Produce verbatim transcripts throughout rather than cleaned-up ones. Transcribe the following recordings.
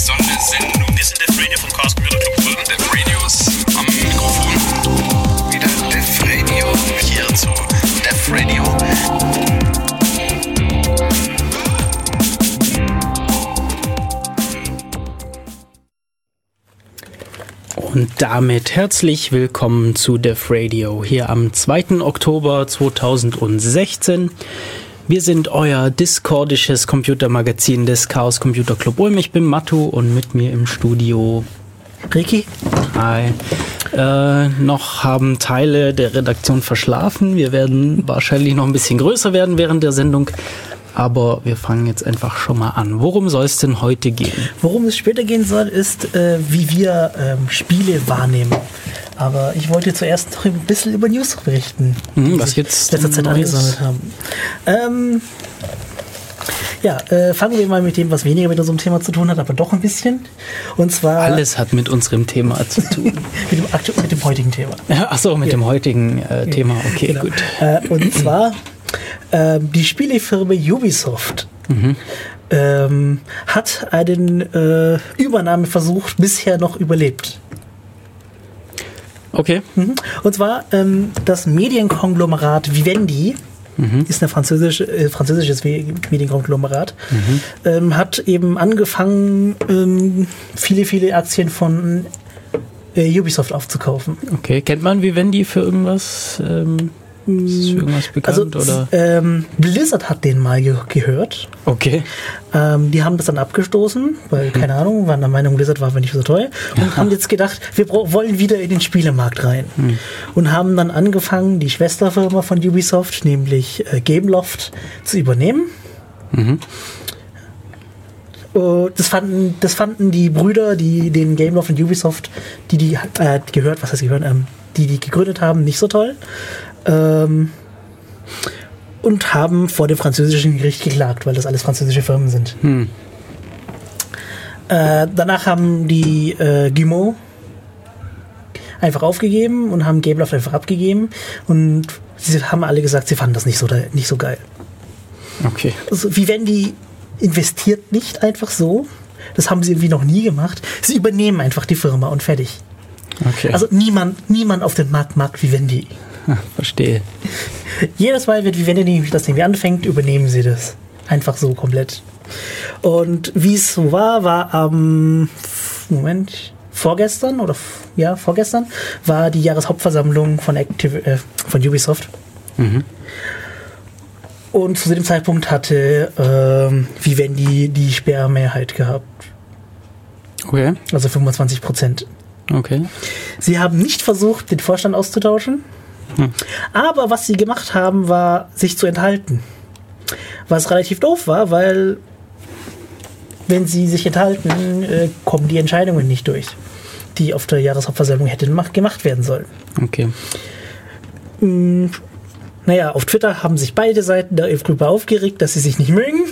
Sondersendung. Wir sind Def Radio vom Chaos Computer Club Ulm. Def Radios am Mikrofon. Wieder Def Radio hier zu Def Radio. Und damit herzlich willkommen zu Def Radio hier am zweiten Oktober zweitausendsechzehn. Wir sind euer discordisches Computermagazin des Chaos Computer Club Ulm. Ich bin Mattu und mit mir im Studio Ricky. Hi. Äh, noch haben Teile der Redaktion verschlafen. Wir werden wahrscheinlich noch ein bisschen größer werden während der Sendung. Aber wir fangen jetzt einfach schon mal an. Worum soll es denn heute gehen? Worum es später gehen soll, ist, äh, wie wir ähm, Spiele wahrnehmen. Aber ich wollte zuerst noch ein bisschen über News berichten, hm, die was wir jetzt letzter Zeit angesammelt haben. Ähm, ja, äh, fangen wir mal mit dem, was weniger mit unserem Thema zu tun hat, aber doch ein bisschen. Und zwar alles hat mit unserem Thema zu tun. mit, dem aktu- mit dem heutigen Thema. Ja, ach so, mit ja. dem heutigen äh, Thema. Okay, genau. gut. Äh, und zwar ähm, die Spielefirma Ubisoft. Mhm. Ähm, hat einen äh, Übernahmeversuch bisher noch überlebt. Okay. Mhm. Und zwar ähm, das Medienkonglomerat Vivendi, mhm. ist ein französische, äh, französisches Medienkonglomerat, mhm. ähm, hat eben angefangen, ähm, viele, viele Aktien von äh, Ubisoft aufzukaufen. Okay, kennt man Vivendi für irgendwas? Ähm Ist irgendwas bekannt? Also, oder? Ähm, Blizzard hat den mal ge- gehört. Okay. Ähm, die haben das dann abgestoßen, weil, hm. keine Ahnung, waren der Meinung, Blizzard war nicht so teuer. Und ja. haben jetzt gedacht, wir bra- wollen wieder in den Spielemarkt rein. Hm. Und haben dann angefangen, die Schwesterfirma von Ubisoft, nämlich äh, Gameloft, zu übernehmen. Mhm. Uh, das, fanden, das fanden die Brüder, die den Gameloft und Ubisoft, die die äh, gehört, was heißt gehört, ähm, die die gegründet haben, nicht so toll. Ähm, und haben vor dem französischen Gericht geklagt, weil das alles französische Firmen sind. Hm. Äh, danach haben die äh, Guillemot einfach aufgegeben und haben Gameloft einfach abgegeben und sie haben alle gesagt, sie fanden das nicht so, nicht so geil. Okay. Also, Vivendi investiert nicht einfach so. Das haben sie irgendwie noch nie gemacht. Sie übernehmen einfach die Firma und fertig. Okay. Also niemand, niemand auf dem Markt mag Vivendi. Verstehe. Jedes Mal, wenn Vivendi das irgendwie anfängt, übernehmen sie das. Einfach so komplett. Und wie es so war, war am Moment, vorgestern oder ja, vorgestern war die Jahreshauptversammlung von Activ- äh, von Ubisoft. Mhm. Und zu dem Zeitpunkt hatte ähm, Vivendi die Sperrmehrheit gehabt. Okay. Also fünfundzwanzig Prozent. Okay. Sie haben nicht versucht, den Vorstand auszutauschen. Hm. Aber was sie gemacht haben, war, sich zu enthalten. Was relativ doof war, weil wenn sie sich enthalten, äh, kommen die Entscheidungen nicht durch, die auf der Jahreshauptversammlung hätten gemacht werden sollen. Okay. Hm, naja, auf Twitter haben sich beide Seiten darüber aufgeregt, dass sie sich nicht mögen.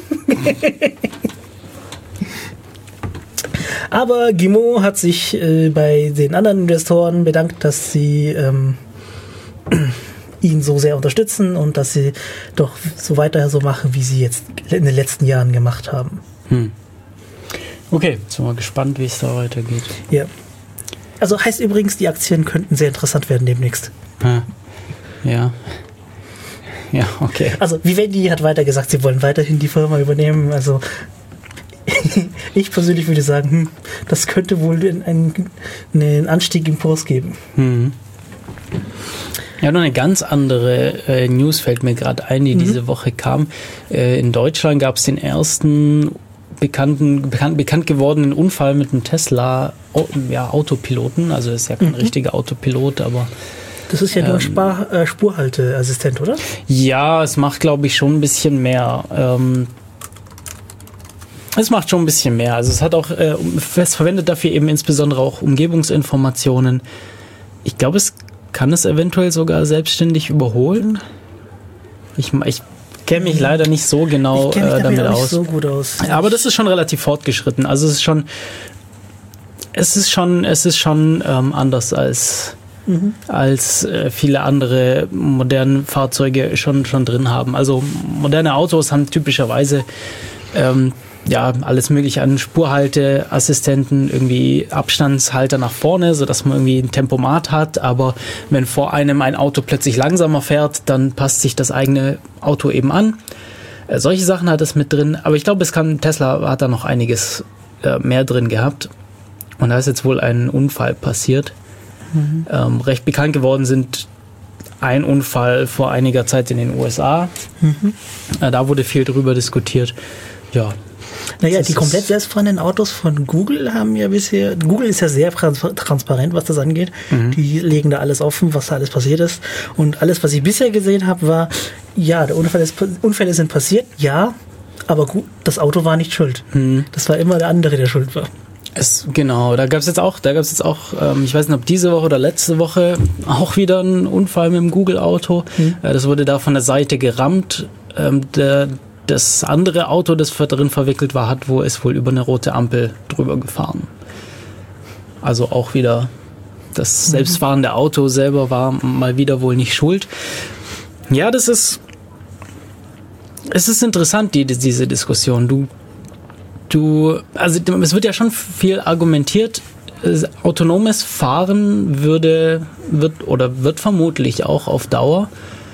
Aber Guillemot hat sich äh, bei den anderen Investoren bedankt, dass sie ähm, ihn so sehr unterstützen und dass sie doch so weiter so machen, wie sie jetzt in den letzten Jahren gemacht haben. Hm. Okay, jetzt sind wir gespannt, wie es da weitergeht. Ja. Also heißt übrigens, die Aktien könnten sehr interessant werden demnächst. Ah. Ja. Ja, okay. Also Vivendi hat weiter gesagt, sie wollen weiterhin die Firma übernehmen. Also ich persönlich würde sagen, hm, das könnte wohl einen, einen Anstieg im Kurs geben. Hm. Ja, noch eine ganz andere äh, News fällt mir gerade ein, die mhm. diese Woche kam. Äh, in Deutschland gab es den ersten bekannten, bekannt, bekannt gewordenen Unfall mit einem Tesla oh, ja, Autopiloten. Also ist ja kein mhm. richtiger Autopilot, aber das ist ja nur ein Spar- äh, Spurhalteassistent, oder? Ja, es macht, glaube ich, schon ein bisschen mehr. Ähm, es macht schon ein bisschen mehr. Also es hat auch, äh, es verwendet dafür eben insbesondere auch Umgebungsinformationen. Ich glaube, es kann es eventuell sogar selbstständig überholen. Ich, ich kenne mich leider nicht so genau ich kenn mich äh, damit auch aus. Nicht so gut aus. Aber das ist schon relativ fortgeschritten. Also es ist schon, es ist schon, es ist schon ähm, anders als Mhm. als äh, viele andere moderne Fahrzeuge schon, schon drin haben. Also moderne Autos haben typischerweise ähm, ja, alles mögliche an Spurhalteassistenten, irgendwie Abstandshalter nach vorne, sodass man irgendwie ein Tempomat hat, aber wenn vor einem ein Auto plötzlich langsamer fährt, dann passt sich das eigene Auto eben an. Äh, solche Sachen hat es mit drin, aber ich glaube, es kann, Tesla hat da noch einiges äh, mehr drin gehabt und da ist jetzt wohl ein Unfall passiert. Mhm. Ähm, recht bekannt geworden sind ein Unfall vor einiger Zeit in den U S A. Mhm. Äh, da wurde viel drüber diskutiert. Ja. Naja, die komplett selbstfahrenden Autos von Google haben ja bisher, Google ist ja sehr trans- transparent, was das angeht. Mhm. Die legen da alles offen, was da alles passiert ist. Und alles, was ich bisher gesehen habe, war, ja, der Unfall ist, Unfälle sind passiert, ja, aber gut, das Auto war nicht schuld. Mhm. Das war immer der andere, der schuld war. Es, genau, da gab es jetzt auch, da gab es jetzt auch, ähm, ich weiß nicht, ob diese Woche oder letzte Woche auch wieder ein Unfall mit dem Google-Auto. Mhm. Äh, das wurde da von der Seite gerammt. Ähm, der, das andere Auto, das darin verwickelt war, hat wo ist wohl über eine rote Ampel drüber gefahren. Also auch wieder das selbstfahrende Auto selber war mal wieder wohl nicht schuld. Ja, das ist, es ist interessant, die, diese Diskussion. Du Du, also es wird ja schon viel argumentiert, autonomes Fahren würde, wird oder wird vermutlich auch auf Dauer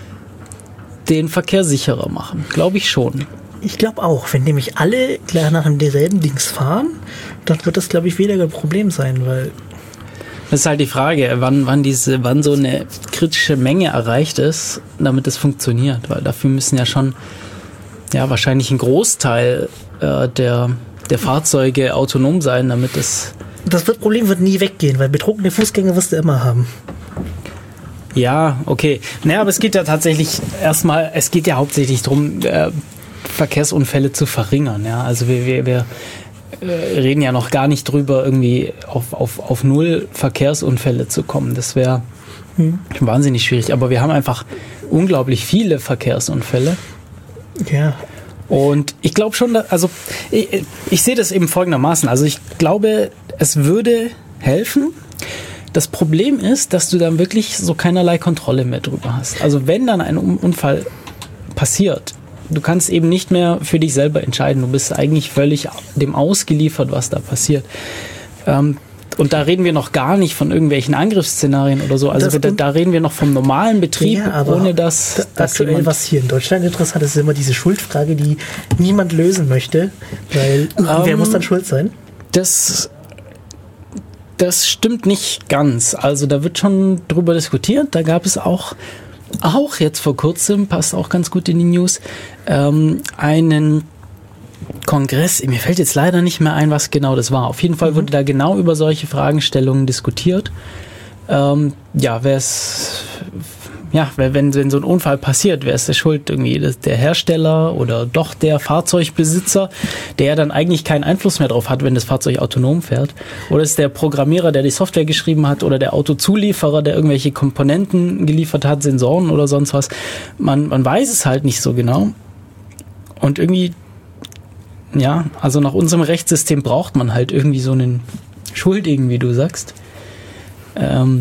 den Verkehr sicherer machen. Glaube ich schon. Ich glaube auch, wenn nämlich alle gleich nach demselben Dings fahren, dann wird das, glaube ich, weniger ein Problem sein, weil... Das ist halt die Frage, wann, wann, diese, wann so eine kritische Menge erreicht ist, damit es funktioniert, weil dafür müssen ja schon ja wahrscheinlich ein Großteil äh, der, der Fahrzeuge autonom sein, damit es... Das Problem wird nie weggehen, weil betrunkene Fußgänger wirst du immer haben. Ja, okay. Naja, aber es geht ja tatsächlich erstmal, es geht ja hauptsächlich darum, äh, Verkehrsunfälle zu verringern. Ja? Also wir, wir, wir äh, reden ja noch gar nicht drüber, irgendwie auf, auf, auf null Verkehrsunfälle zu kommen. Das wäre hm. wahnsinnig schwierig. Aber wir haben einfach unglaublich viele Verkehrsunfälle. Ja. Und ich glaube schon, dass, also ich, ich sehe das eben folgendermaßen. Also ich glaube, es würde helfen. Das Problem ist, dass du dann wirklich so keinerlei Kontrolle mehr drüber hast. Also wenn dann ein Unfall passiert, du kannst eben nicht mehr für dich selber entscheiden. Du bist eigentlich völlig dem ausgeliefert, was da passiert. Ähm, und da reden wir noch gar nicht von irgendwelchen Angriffsszenarien oder so. Also da, da reden wir noch vom normalen Betrieb, ja, ohne dass... dass aktuell, was hier in Deutschland interessant ist, ist immer diese Schuldfrage, die niemand lösen möchte. Weil ähm, wer muss dann schuld sein? Das... Das stimmt nicht ganz. Also da wird schon drüber diskutiert. Da gab es auch, auch jetzt vor kurzem, passt auch ganz gut in die News, ähm, einen Kongress. Mir fällt jetzt leider nicht mehr ein, was genau das war. Auf jeden Fall mhm. wurde da genau über solche Fragestellungen diskutiert. Ähm, ja, wer ist... Ja, wenn, wenn so ein Unfall passiert, wer ist der schuld? Irgendwie der Hersteller oder doch der Fahrzeugbesitzer, der dann eigentlich keinen Einfluss mehr drauf hat, wenn das Fahrzeug autonom fährt? Oder ist der Programmierer, der die Software geschrieben hat, oder der Autozulieferer, der irgendwelche Komponenten geliefert hat, Sensoren oder sonst was? Man, man weiß es halt nicht so genau. Und irgendwie, ja, also nach unserem Rechtssystem braucht man halt irgendwie so einen Schuldigen, wie du sagst. Ähm,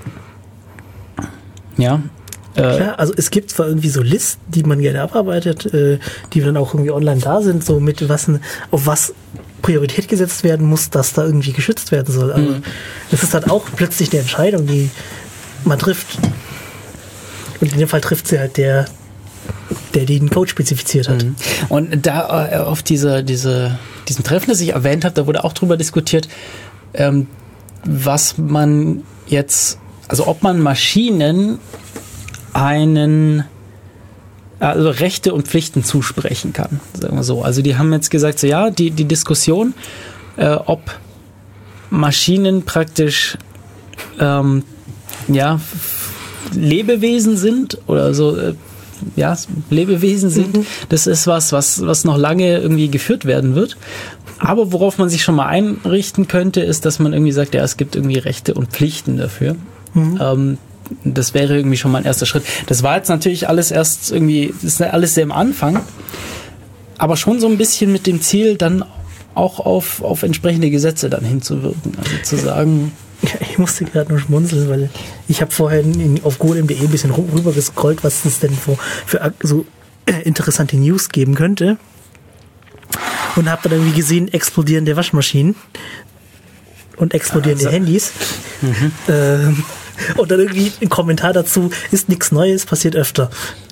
ja. Klar, also es gibt zwar irgendwie so Listen, die man gerne abarbeitet, äh, die dann auch irgendwie online da sind, so mit was, auf was Priorität gesetzt werden muss, dass da irgendwie geschützt werden soll. Aber mhm. das ist halt auch plötzlich eine Entscheidung, die man trifft. Und in dem Fall trifft sie halt der, der den Code spezifiziert hat. Mhm. Und da äh, auf diese, diese, diesem Treffen, das ich erwähnt habe, da wurde auch drüber diskutiert, ähm, was man jetzt, also ob man Maschinen einen, also Rechte und Pflichten zusprechen kann, sagen wir so. Also die haben jetzt gesagt, so ja, die, die Diskussion, äh, ob Maschinen praktisch ähm, ja, Lebewesen sind oder so, äh, ja, Lebewesen sind, mhm. das ist was, was, was noch lange irgendwie geführt werden wird. Aber worauf man sich schon mal einrichten könnte, ist, dass man irgendwie sagt, ja, es gibt irgendwie Rechte und Pflichten dafür. Mhm. Ähm, das wäre irgendwie schon mal ein erster Schritt. Das war jetzt natürlich alles erst irgendwie, das ist alles sehr am Anfang, aber schon so ein bisschen mit dem Ziel, dann auch auf, auf entsprechende Gesetze dann hinzuwirken. Also zu sagen... Ja, ich musste gerade nur schmunzeln, weil ich habe vorher in, auf golem punkt de ein bisschen rüber gescrollt, was es denn für, für so äh, interessante News geben könnte. und habe dann irgendwie gesehen, explodierende Waschmaschinen und explodierende Also. Handys. Mhm. Ähm, und dann irgendwie ein Kommentar dazu, ist nichts Neues, passiert öfter.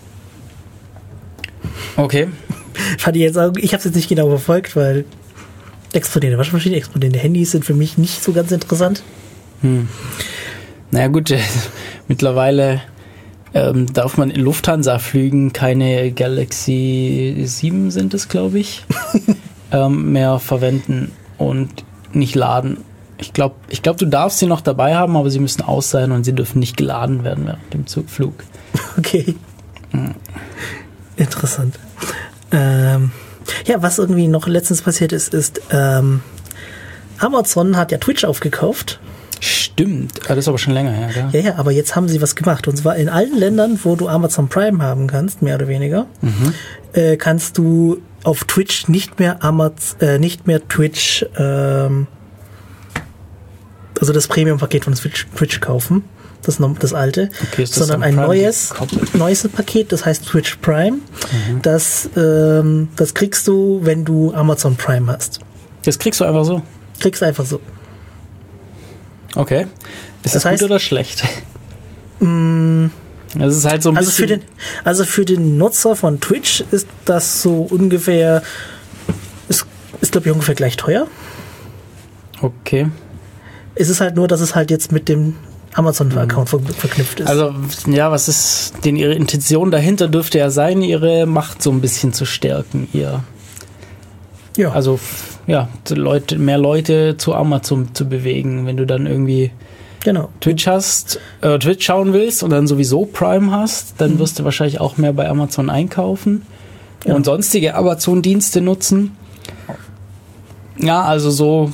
Okay. Fand ich jetzt auch, ich habe es jetzt nicht genau verfolgt, weil explodierende Waschmaschinen, explodierende Handys sind für mich nicht so ganz interessant. Hm. Naja gut, äh, mittlerweile ähm, darf man in Lufthansa-Flügen keine Galaxy sieben sind es, glaube ich, ähm, mehr verwenden und nicht laden. Ich glaube, ich glaub, du darfst sie noch dabei haben, aber sie müssen aus sein und sie dürfen nicht geladen werden während dem Zugflug. Okay. Hm. Interessant. Ähm, ja, was irgendwie noch letztens passiert ist, ist, ähm, Amazon hat ja Twitch aufgekauft. Stimmt, das ist aber schon länger her, gell? Ja, ja, aber jetzt haben sie was gemacht. Und zwar in allen Ländern, wo du Amazon Prime haben kannst, mehr oder weniger, mhm. äh, kannst du auf Twitch nicht mehr Amaz äh, nicht mehr Twitch, ähm, also das Premium-Paket von Twitch, Twitch kaufen. Das, das alte, okay, sondern ein neues, neues Paket, das heißt Twitch Prime. Mhm. Das, ähm, das kriegst du, wenn du Amazon Prime hast. Das kriegst du einfach so? Kriegst du einfach so. Okay. Ist das, das heißt, gut oder schlecht? Mh, das ist halt so ein also bisschen... Für den, also für den Nutzer von Twitch ist das so ungefähr, ist, ist glaube ich ungefähr gleich teuer. Okay. Es ist halt nur, dass es halt jetzt mit dem Amazon-Account ver verknüpft ist. Also, ja, was ist denn ihre Intention dahinter? Dürfte ja sein, ihre Macht so ein bisschen zu stärken, ihr. Ja. Also, ja, Leute, mehr Leute zu Amazon zu bewegen, wenn du dann irgendwie genau. Twitch hast, äh, Twitch schauen willst und dann sowieso Prime hast, dann mhm. wirst du wahrscheinlich auch mehr bei Amazon einkaufen ja. und sonstige Amazon-Dienste nutzen. Ja, also so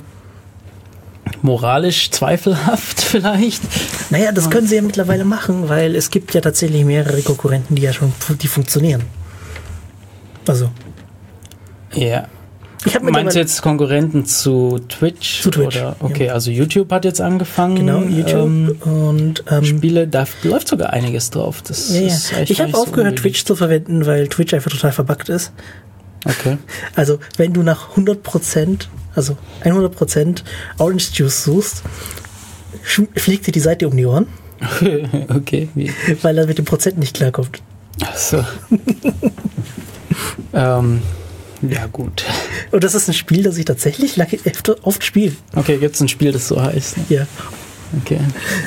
moralisch zweifelhaft vielleicht. Naja, das können sie ja mittlerweile machen, weil es gibt ja tatsächlich mehrere Konkurrenten, die ja schon die funktionieren. Also. Ja. Ich hab Meinst du jetzt Konkurrenten zu Twitch? Zu Twitch. Oder? Okay, ja. Also YouTube hat jetzt angefangen. Genau, YouTube. Ähm, und ähm, Spiele, da läuft sogar einiges drauf. Das ja, ja. ist echt ich habe aufgehört, so Twitch zu verwenden, weil Twitch einfach total verbuggt ist. Okay. Also, wenn du nach hundert Prozent, also hundert Prozent Orange Juice suchst, fliegt dir die Seite um die Ohren. Okay. Wie? Weil er mit dem Prozent nicht klarkommt. Ach so. ähm, ja, gut. Und das ist ein Spiel, das ich tatsächlich oft spiele. Okay, gibt es ein Spiel, das so heißt? Ne? Ja. Okay.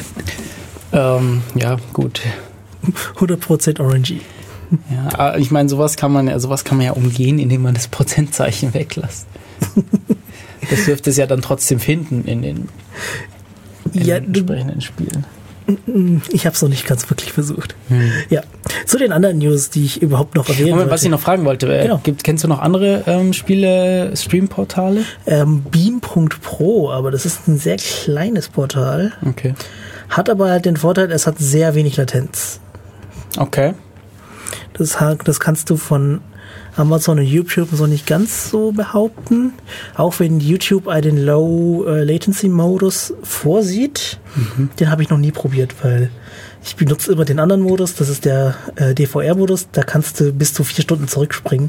Ähm, ja, gut. hundert Prozent Orangey. Ja, ich meine, sowas kann man ja, sowas kann man ja umgehen, indem man das Prozentzeichen weglässt. Das dürfte es ja dann trotzdem finden in den, in ja, den entsprechenden Spielen. Ich habe es noch nicht ganz wirklich versucht. Hm. Ja. Zu den anderen News, die ich überhaupt noch erwähnen Moment, wollte. was ich noch fragen wollte, genau. gibt, kennst du noch andere ähm, Spiele, Stream-Portale? Ähm, Beam Punkt Pro, aber das ist ein sehr kleines Portal. Okay. Hat aber halt den Vorteil, es hat sehr wenig Latenz. Okay. Das, das kannst du von Amazon und YouTube so nicht ganz so behaupten. Auch wenn YouTube einen Low-Latency-Modus vorsieht. Mhm. Den habe ich noch nie probiert, weil ich benutze immer den anderen Modus. Das ist der äh, D V R-Modus. Da kannst du bis zu vier Stunden zurückspringen.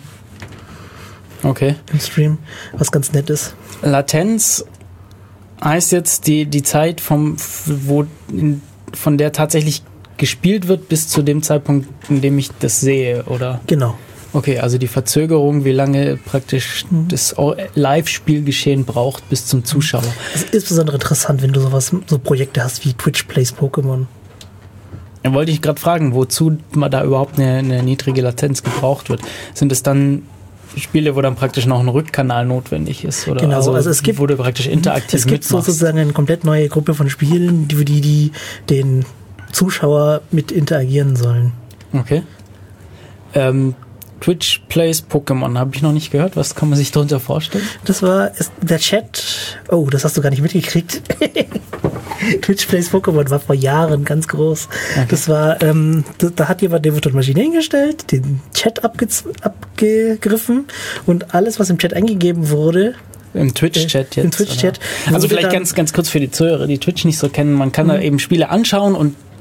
Okay. Im Stream, was ganz nett ist. Latenz heißt jetzt die, die Zeit, vom, wo in, von der tatsächlich gespielt wird, bis zu dem Zeitpunkt, in dem ich das sehe, oder? Genau. Okay, also die Verzögerung, wie lange praktisch mhm. das Live-Spielgeschehen braucht bis zum Zuschauer. Das ist insbesondere interessant, wenn du sowas, so Projekte hast wie Twitch Plays Pokémon. Da wollte ich gerade fragen, wozu man da überhaupt eine, eine niedrige Latenz gebraucht wird. Sind es dann Spiele, wo dann praktisch noch ein Rückkanal notwendig ist? Oder genau, also, also es gibt, wo du praktisch interaktiv es gibt mitmachst. sozusagen eine komplett neue Gruppe von Spielen, die, die, die den Zuschauer mit interagieren sollen. Okay. Ähm, Twitch Plays Pokémon, habe ich noch nicht gehört. Was kann man sich darunter vorstellen? Das war der Chat. Oh, das hast du gar nicht mitgekriegt. Twitch Plays Pokémon war vor Jahren ganz groß. Okay. Das war, ähm, da, da hat jemand eine virtuelle Maschine hingestellt, den Chat abge abgegriffen und alles, was im Chat eingegeben wurde. Im Twitch-Chat jetzt. Im Twitch-Chat. Also vielleicht ganz, ganz kurz für die Zuhörer, die Twitch nicht so kennen. Man kann mhm. da eben Spiele anschauen und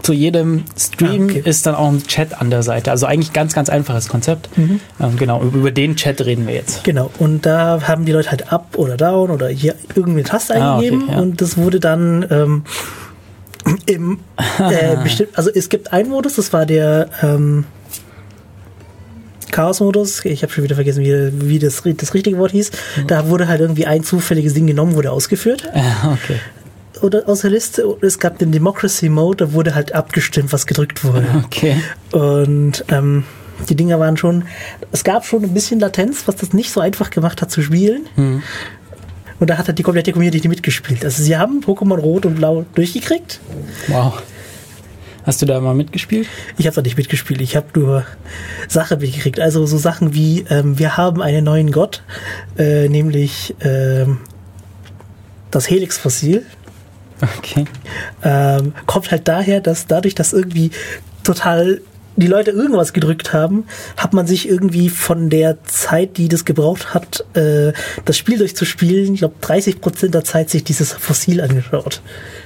zu jedem Stream Ah, okay. ist dann auch ein Chat an der Seite. Also eigentlich ganz, ganz einfaches Konzept. Mhm. Ähm, genau, über, über den Chat reden wir jetzt. Genau, und da haben die Leute halt Up oder Down oder hier irgendeine Taste Ah, okay, eingegeben ja. und das wurde dann ähm, im äh, bestimmt, also es gibt einen Modus, das war der ähm, Chaos-Modus, ich habe schon wieder vergessen, wie, wie das, das richtige Wort hieß. Da wurde halt irgendwie ein zufälliges Ding genommen, wurde ausgeführt. Ah, okay. Oder aus der Liste. Und es gab den Democracy-Mode, da wurde halt abgestimmt, was gedrückt wurde. Okay. Und ähm, die Dinger waren schon, es gab schon ein bisschen Latenz, was das nicht so einfach gemacht hat zu spielen. Hm. Und da hat halt die komplette Community mitgespielt. Also sie haben Pokémon Rot und Blau durchgekriegt. Wow. Hast du da mal mitgespielt? Ich habe da nicht mitgespielt, ich habe nur Sachen mitgekriegt. Also so Sachen wie, ähm, wir haben einen neuen Gott, äh, nämlich ähm, das Helix-Fossil. Okay. Ähm, kommt halt daher, dass dadurch, dass irgendwie total die Leute irgendwas gedrückt haben, hat man sich irgendwie von der Zeit, die das gebraucht hat, äh, das Spiel durchzuspielen, ich glaube dreißig Prozent der Zeit sich dieses Fossil angeschaut.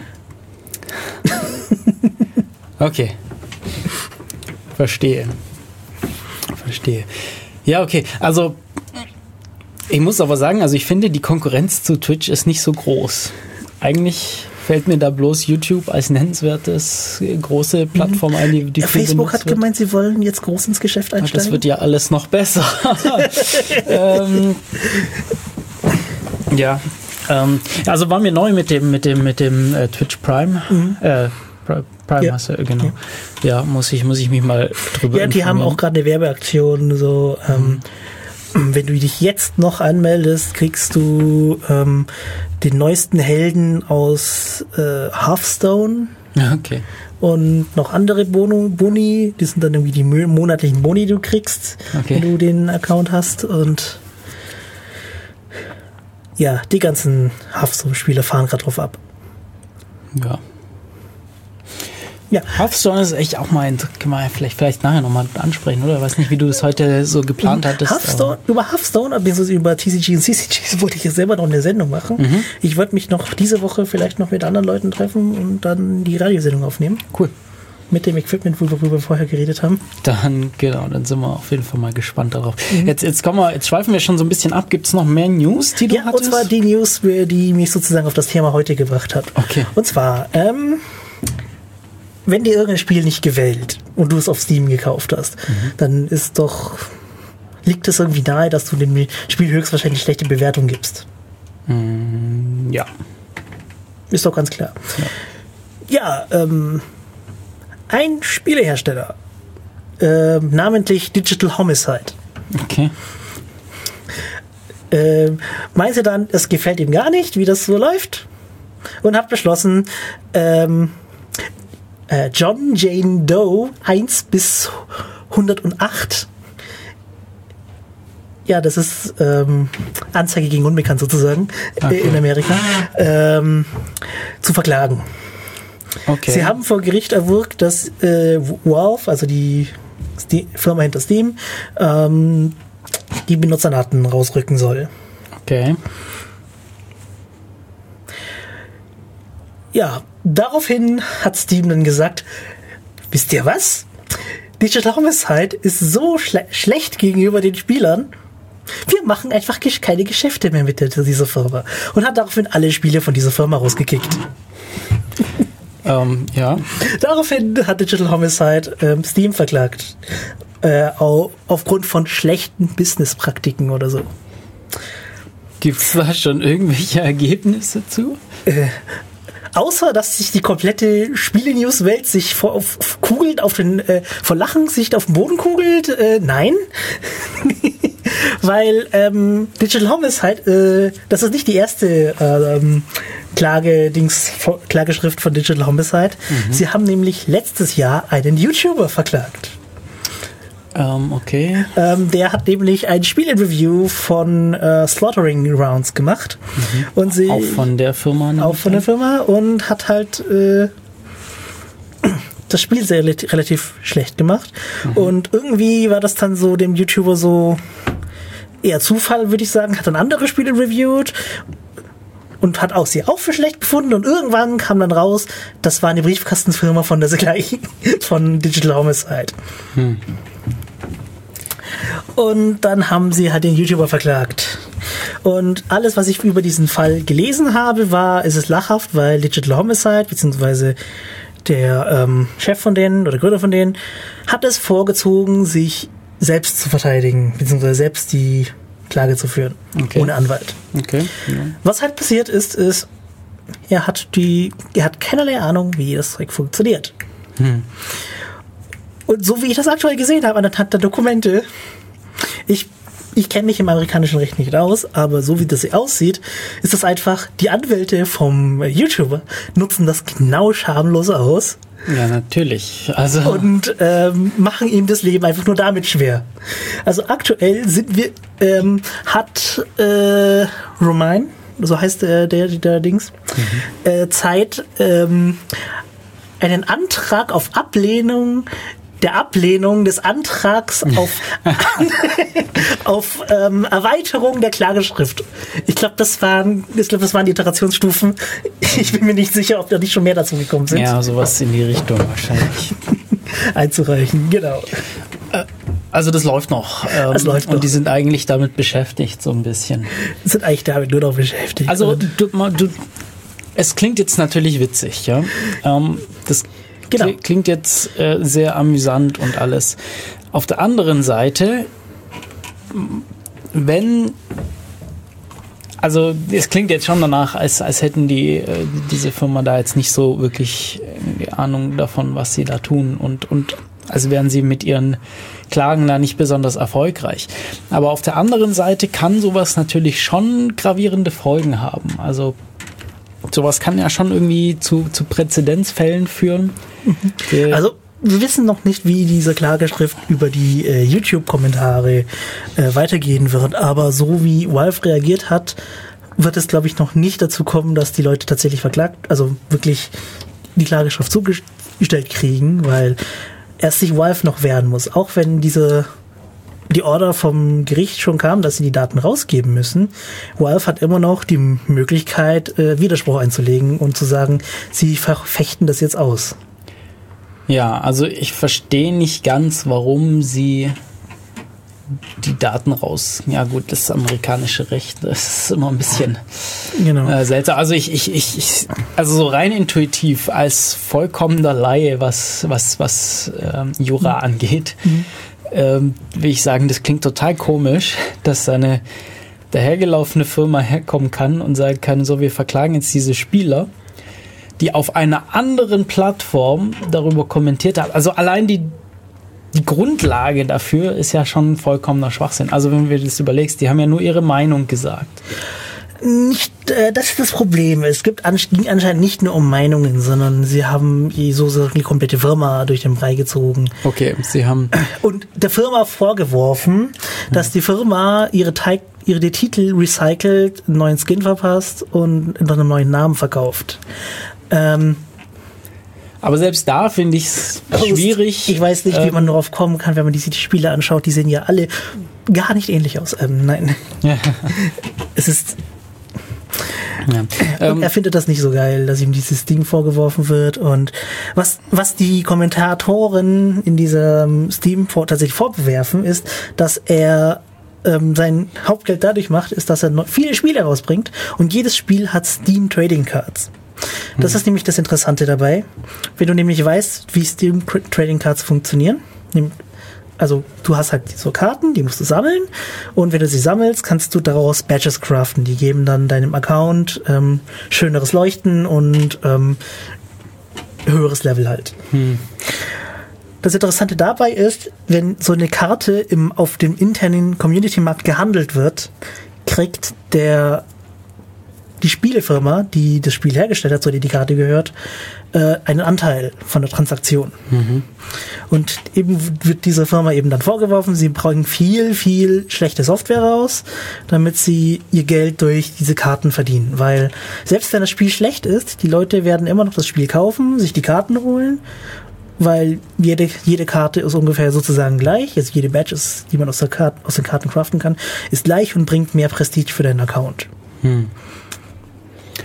Okay. Verstehe. Verstehe. Ja, okay. Also, ich muss aber sagen, also ich finde, die Konkurrenz zu Twitch ist nicht so groß. Eigentlich fällt mir da bloß YouTube als nennenswertes große Plattform ein, die, die Ja, viel Facebook benutzt hat wird. gemeint, sie wollen jetzt groß ins Geschäft Und einsteigen. das wird ja alles noch besser. ähm, ja. Ähm, also waren wir neu mit dem, mit dem, mit dem äh, Twitch Prime. Mhm. Äh, Pri- Prime Ja. hast du, genau. Ja. ja, muss ich, muss ich mich mal drüber Ja, die haben informieren. auch gerade eine Werbeaktion, so, ähm, wenn du dich jetzt noch anmeldest, kriegst du ähm, den neuesten Helden aus äh, Hearthstone Ja, okay. und noch andere Bono, Boni, die sind dann irgendwie die mo- monatlichen Boni, die du kriegst, Okay. wenn du den Account hast und ja, die ganzen Hearthstone-Spiele fahren gerade drauf ab. Ja. Ja, Hearthstone ist echt auch mal, ein- kann man vielleicht, vielleicht nachher nochmal ansprechen, oder? Ich weiß nicht, wie du das heute so geplant hattest. Hearthstone, über Hearthstone, beziehungsweise über T C G und C C Gs wollte ich jetzt selber noch eine Sendung machen. Mhm. Ich wollte mich noch diese Woche vielleicht noch mit anderen Leuten treffen und dann die Radiosendung aufnehmen. aber cool. Mit dem Equipment, worüber wir vorher geredet haben. Dann, genau, dann sind wir auf jeden Fall mal gespannt darauf. Mhm. Jetzt, jetzt kommen wir, jetzt schweifen wir schon so ein bisschen ab. Gibt es noch mehr News, die du Ja, hattest? und zwar die News, die mich sozusagen auf das Thema heute gebracht hat. Okay. Und zwar, ähm, wenn dir irgendein Spiel nicht gefällt und du es auf Steam gekauft hast, Mhm. dann ist doch, liegt es irgendwie nahe, dass du dem Spiel höchstwahrscheinlich schlechte Bewertung gibst. Mm, ja. Ist doch ganz klar. Ja, ähm, ein Spielehersteller, ähm, namentlich Digital Homicide, Okay. ähm, meinte dann, es gefällt ihm gar nicht, wie das so läuft, und hat beschlossen, ähm, äh, John Jane Doe eins bis hundertacht, ja, das ist ähm, Anzeige gegen Unbekannt sozusagen, Okay. äh, in Amerika, ähm, zu verklagen. Okay. Sie haben vor Gericht erwirkt, dass äh, Valve, also die, die Firma hinter Steam, ähm, die Benutzerdaten rausrücken soll. Okay. Ja, daraufhin hat Steam dann gesagt, wisst ihr was? Digital Homicide ist so schle schlecht gegenüber den Spielern, wir machen einfach gesch- keine Geschäfte mehr mit der, dieser Firma. Und hat daraufhin alle Spiele von dieser Firma rausgekickt. Ähm, ja. Daraufhin hat Digital Homicide ähm, Steam verklagt. Äh, au aufgrund von schlechten Businesspraktiken oder so. Gibt es da schon irgendwelche Ergebnisse zu? Äh, außer, dass sich die komplette Spiele-News-Welt sich vor, auf, auf kugelt, auf den, äh, vor Lachen sich auf den Boden kugelt, äh, nein. Weil ähm, Digital Homicide, äh, das ist nicht die erste ähm, Klage-Dings, Klageschrift von Digital Homicide. Mhm. Sie haben nämlich letztes Jahr einen YouTuber verklagt. Ähm, okay. Ähm, der hat nämlich ein Spiel-Review von äh, Slaughtering Rounds gemacht. Und sie, Auch von der Firma? auch von der Firma, und hat halt äh, das Spiel sehr relativ, relativ schlecht gemacht. Mhm. Und irgendwie war das dann so dem YouTuber so eher Zufall, würde ich sagen. Hat dann andere Spiele reviewed. und hat auch sie auch für schlecht befunden und irgendwann kam dann raus, das war eine Briefkastenfirma von der gleichen, von Digital Homicide. Hm. Und dann haben sie halt den YouTuber verklagt. Und alles, was ich über diesen Fall gelesen habe, war, es ist lachhaft, weil Digital Homicide, beziehungsweise der ähm, Chef von denen oder Gründer von denen, hat es vorgezogen, sich selbst zu verteidigen, beziehungsweise selbst die Klage zu führen, okay. ohne Anwalt. Okay. Ja. Was halt passiert ist, ist, er hat die, er hat keinerlei Ahnung, wie das Zeug funktioniert. Hm. Und so wie ich das aktuell gesehen habe, anhand der Dokumente, ich, ich kenne mich im amerikanischen Recht nicht aus, aber so wie das aussieht, ist das einfach, die Anwälte vom YouTuber nutzen das genau schamlos aus. Ja, natürlich. Also und ähm, machen ihm das Leben einfach nur damit schwer. Also aktuell sind wir, ähm, hat äh, Romain, so heißt äh, der, der Dings, mhm. äh, Zeit, ähm, einen Antrag auf Ablehnung der Ablehnung des Antrags auf, auf ähm, Erweiterung der Klageschrift. Ich glaube, das waren, ich glaube, das waren die Iterationsstufen. Ich bin mir nicht sicher, ob da nicht schon mehr dazu gekommen sind. Ja, sowas in die Richtung wahrscheinlich. Einzureichen, genau. Also das läuft noch. Ähm, das läuft noch. Und die sind eigentlich damit beschäftigt, so ein bisschen. Sind eigentlich damit nur noch beschäftigt. Also du, du, es klingt jetzt natürlich witzig, ja. Ähm, das Genau. Klingt jetzt äh, sehr amüsant und alles. Auf der anderen Seite, wenn, also es klingt jetzt schon danach, als, als hätten die äh, diese Firma da jetzt nicht so wirklich äh, Ahnung davon, was sie da tun und, und also wären sie mit ihren Klagen da nicht besonders erfolgreich. Aber auf der anderen Seite kann sowas natürlich schon gravierende Folgen haben. Also sowas kann ja schon irgendwie zu, zu Präzedenzfällen führen. Mhm. Also wir wissen noch nicht, wie diese Klageschrift über die äh, YouTube-Kommentare äh, weitergehen wird, aber so wie Valve reagiert hat, wird es, glaube ich, noch nicht dazu kommen, dass die Leute tatsächlich verklagt, also wirklich die Klageschrift zugestellt kriegen, weil erst sich Valve noch wehren muss. Auch wenn diese die Order vom Gericht schon kam, dass sie die Daten rausgeben müssen. Valve hat immer noch die Möglichkeit, äh, Widerspruch einzulegen und zu sagen, sie verfechten das jetzt aus. Ja, also ich verstehe nicht ganz, warum sie die Daten raus... Ja gut, das amerikanische Recht, das ist immer ein bisschen genau. äh, seltsam. Also ich, ich, ich, ich, also so rein intuitiv als vollkommener Laie, was, was, was ähm, Jura mhm. angeht, mhm. Ähm, will ich sagen, das klingt total komisch, dass eine dahergelaufene Firma herkommen kann und sagen kann, so, wir verklagen jetzt diese Spieler, die auf einer anderen Plattform darüber kommentiert haben. Also allein die, die Grundlage dafür ist ja schon vollkommener Schwachsinn. Also wenn du dir das überlegst, die haben ja nur ihre Meinung gesagt. Nicht, äh, das ist das Problem. Es gibt ging anscheinend nicht nur um Meinungen, sondern sie haben die, so, so die komplette Firma durch den Brei gezogen. Okay, sie haben... Und der Firma vorgeworfen, dass die Firma ihre, Teig, ihre die Titel recycelt, einen neuen Skin verpasst und unter einem neuen Namen verkauft. Ähm, Aber selbst da finde ich es schwierig. Ich weiß nicht, wie man darauf kommen kann, wenn man diese die Spiele anschaut. Die sehen ja alle gar nicht ähnlich aus. Ähm, nein. Ja. Es ist... Ja. Und er findet das nicht so geil, dass ihm dieses Ding vorgeworfen wird. Und was, was die Kommentatoren in diesem Steam vor, tatsächlich vorbewerfen, ist, dass er ähm, sein Hauptgeld dadurch macht, ist, dass er viele Spiele rausbringt und jedes Spiel hat Steam Trading Cards. Das hm. ist nämlich das Interessante dabei. Wenn du nämlich weißt, wie Steam Trading Cards funktionieren, also du hast halt so Karten, die musst du sammeln und wenn du sie sammelst, kannst du daraus Badges craften. Die geben dann deinem Account ähm, schöneres Leuchten und ähm, höheres Level halt. Hm. Das Interessante dabei ist, wenn so eine Karte im, auf dem internen Community-Markt gehandelt wird, kriegt der die Spielefirma, die das Spiel hergestellt hat, zu der die Karte gehört, äh, einen Anteil von der Transaktion. Mhm. Und eben wird dieser Firma eben dann vorgeworfen, sie brauchen viel, viel schlechte Software raus, damit sie ihr Geld durch diese Karten verdienen. Weil selbst wenn das Spiel schlecht ist, die Leute werden immer noch das Spiel kaufen, sich die Karten holen, weil jede, jede Karte ist ungefähr sozusagen gleich. Also jede Badge, ist, die man aus, der Karte, aus den Karten craften kann, ist gleich und bringt mehr Prestige für deinen Account. Hm.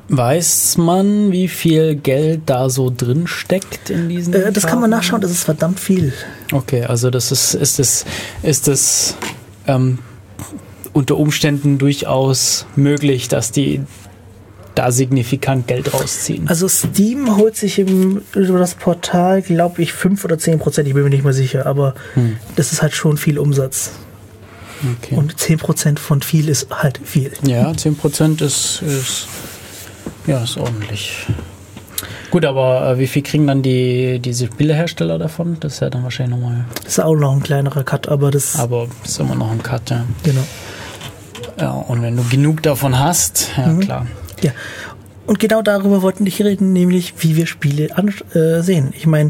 Weiß man, wie viel Geld da so drin steckt in diesen Äh, das kann man Farben? nachschauen, das ist verdammt viel. Okay, also das ist, ist es, ist es ähm, unter Umständen durchaus möglich, dass die da signifikant Geld rausziehen. Also Steam holt sich im, über das Portal, glaube ich, fünf oder zehn Prozent, ich bin mir nicht mehr sicher, aber Hm. das ist halt schon viel Umsatz. Okay. Und zehn Prozent von viel ist halt viel. Ja, zehn Prozent ist, ist, ja, ist ordentlich. Gut, aber äh, wie viel kriegen dann die diese Spielehersteller davon? Das ist ja dann wahrscheinlich nochmal. Das ist auch noch ein kleinerer Cut, aber das, Aber ist immer noch ein Cut, ja. genau. Ja, und wenn du genug davon hast, ja Mhm. klar. Ja, und genau darüber wollten wir reden, nämlich wie wir Spiele an, äh, sehen. Ich meine,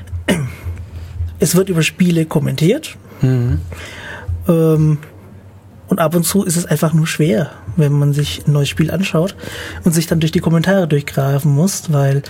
es wird über Spiele kommentiert Mhm. ähm, und ab und zu ist es einfach nur schwer, wenn man sich ein neues Spiel anschaut und sich dann durch die Kommentare durchgraben muss, weil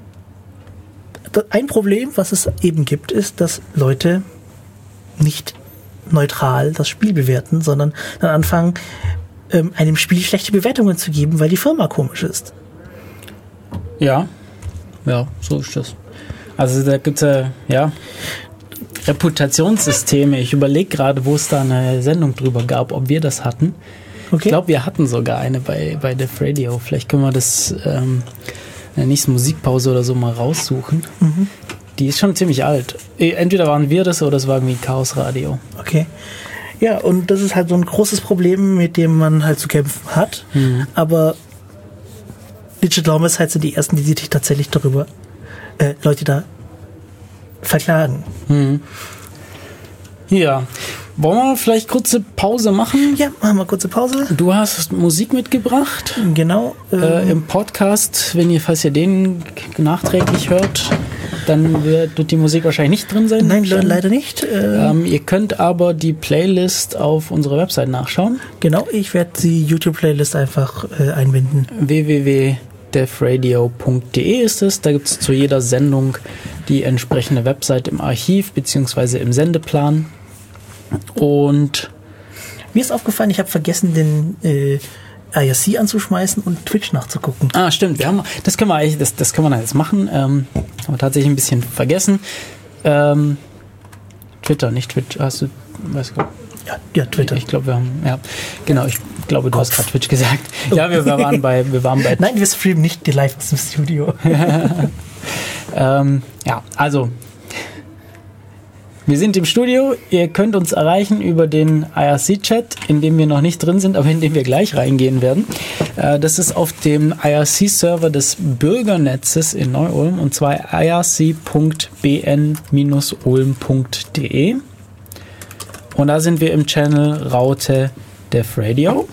ein Problem, was es eben gibt, ist, dass Leute nicht neutral das Spiel bewerten, sondern dann anfangen, ähm, einem Spiel schlechte Bewertungen zu geben, weil die Firma komisch ist. Ja, ja, so ist das. Also da gibt es ja, ja Reputationssysteme. Ich überlege gerade, wo es da eine Sendung drüber gab, ob wir das hatten. Okay. Ich glaube, wir hatten sogar eine bei, bei Def Radio. Vielleicht können wir das ähm, in der nächsten Musikpause oder so mal raussuchen. Mhm. Die ist schon ziemlich alt. Entweder waren wir das oder es war irgendwie Chaos Radio. Okay. Ja, und das ist halt so ein großes Problem, mit dem man halt zu kämpfen hat. Mhm. Aber Digital Homicide sind die ersten, die sich tatsächlich darüber, äh, Leute da verklagen. Mhm. Ja. Wollen wir vielleicht kurze Pause machen? Ja, machen wir kurze Pause. Du hast Musik mitgebracht. Genau. Ähm, Äh, Im Podcast, wenn ihr, falls ihr den nachträglich hört, dann wird, wird die Musik wahrscheinlich nicht drin sein. nein, le leider nicht. Äh, Ähm, ihr könnt aber die Playlist auf unserer Website nachschauen. genau, ich werde die YouTube-Playlist einfach äh, einbinden. w w w punkt defradio punkt d e ist es. Da gibt es zu jeder Sendung die entsprechende Website im Archiv bzw. im Sendeplan. Und Mir ist aufgefallen, ich habe vergessen, den äh, I R C anzuschmeißen und Twitch nachzugucken. Ah, stimmt. Wir haben, das können wir eigentlich, das, das können wir jetzt machen. Ähm, haben wir tatsächlich ein bisschen vergessen. Ähm, Twitter, nicht Twitch. Hast du, weiß ich, Ja, ja Twitter. ich glaube, wir haben, ja, genau. Ich glaube, du hast gerade Twitch gesagt. Ja, wir, wir waren bei, wir waren bei. Nein, wir streamen nicht die live aus dem Studio. ähm, ja, also. Wir sind im Studio. Ihr könnt uns erreichen über den I R C-Chat, in dem wir noch nicht drin sind, aber in dem wir gleich reingehen werden. Äh, das ist auf dem I R C-Server des Bürgernetzes in Neu-Ulm, und zwar i r c punkt b n dash ulm punkt d e. Und da sind wir im Channel Raute Def Radio.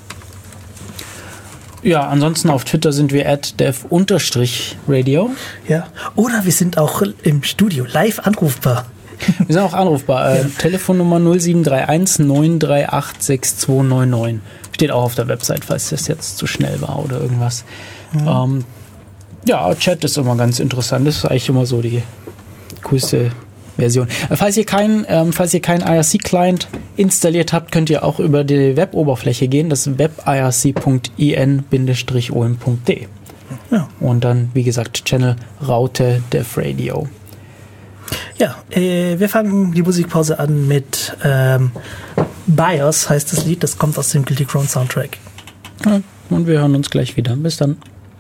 Ja, ansonsten auf Twitter sind wir at def-radio. Ja. Oder wir sind auch im Studio live anrufbar. Wir sind auch anrufbar. Äh, Ja. Telefonnummer null sieben drei eins neun drei acht sechs zwei neun neun. Steht auch auf der Website, falls das jetzt zu schnell war oder irgendwas. Mhm. Ähm, ja, Chat ist immer ganz interessant. Das ist eigentlich immer so die coolste Version. Äh, falls ihr keinen ähm, falls ihr keinen I R C-Client installiert habt, könnt ihr auch über die Web-Oberfläche gehen. Das ist web i r c punkt i n dash ulm punkt d e. Ja. Und dann, wie gesagt, Channel Raute Def Radio. Ja, äh, wir fangen die Musikpause an mit ähm, BIOS, heißt das Lied, das kommt aus dem Guilty Crown Soundtrack. Ja, und wir hören uns gleich wieder. Bis dann.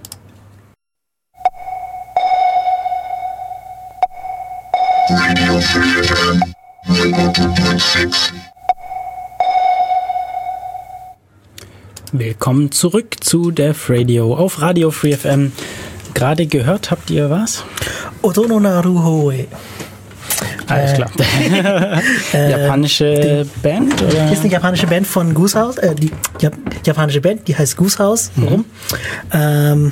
Radio Free F M hundert Komma sechs. Willkommen zurück zu Def Radio auf Radio Free F M. Gerade gehört habt ihr was? Otono Naruhoe. Alles Äh, klar. Japanische Band? Oder? Hier ist eine japanische Band von Goose House, äh, die Jap japanische Band, die heißt Goose House. Warum? Mhm. Ähm,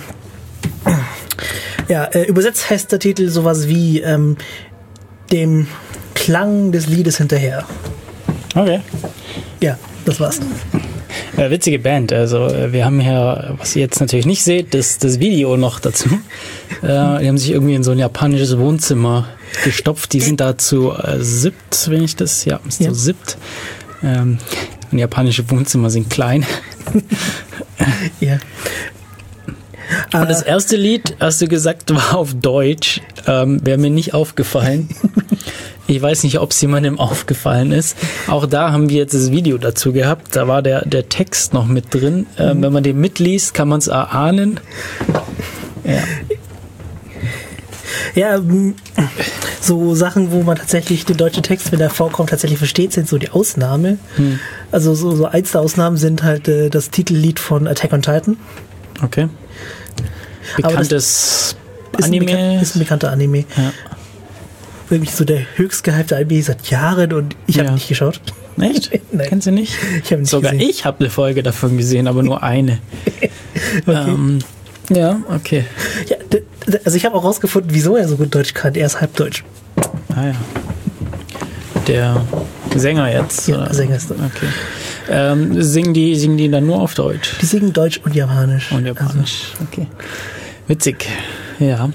ja, äh, übersetzt heißt der Titel sowas wie ähm, dem Klang des Liedes hinterher. Okay. Ja, das war's. Äh, witzige Band. Also äh, wir haben hier, was ihr jetzt natürlich nicht seht, das, das Video noch dazu. Äh, die haben sich irgendwie in so ein japanisches Wohnzimmer gestopft. Die sind da zu äh, siebt, wenn ich das, ja, ist Ja. zu siebt. Ähm, und japanische Wohnzimmer sind klein. Ja. Und das erste Lied, hast du gesagt, war auf Deutsch. Ähm, wäre mir nicht aufgefallen. Ich weiß nicht, ob es jemandem aufgefallen ist. Auch da haben wir jetzt das Video dazu gehabt. Da war der, der Text noch mit drin. Ähm, mhm. Wenn man den mitliest, kann man es erahnen. Ja. Ja, so Sachen, wo man tatsächlich den deutschen Text, wenn der vorkommt, tatsächlich versteht, sind so die Ausnahme. Hm. Also so, so eins der Ausnahmen sind halt äh, das Titellied von Attack on Titan. Okay. Bekanntes ist Anime. Ein bekan- ist ein bekannter Anime. Ja. Wirklich so der höchst gehypte Anime seit Jahren und ich Ja. habe nicht geschaut. Echt? Nein. Kennst du nicht? Ich habe nicht Sogar gesehen. ich habe eine Folge davon gesehen, aber nur eine. Okay. Ähm, ja, okay. Ja, d- d- also ich habe auch rausgefunden, wieso er so gut Deutsch kann. Er ist halb Deutsch. Ah ja. Der Sänger jetzt? Ja, oder? der Sänger ist da. Okay. Ähm, singen, die, singen die dann nur auf Deutsch? Die singen Deutsch und Japanisch. Und Japanisch, okay. Witzig, ja.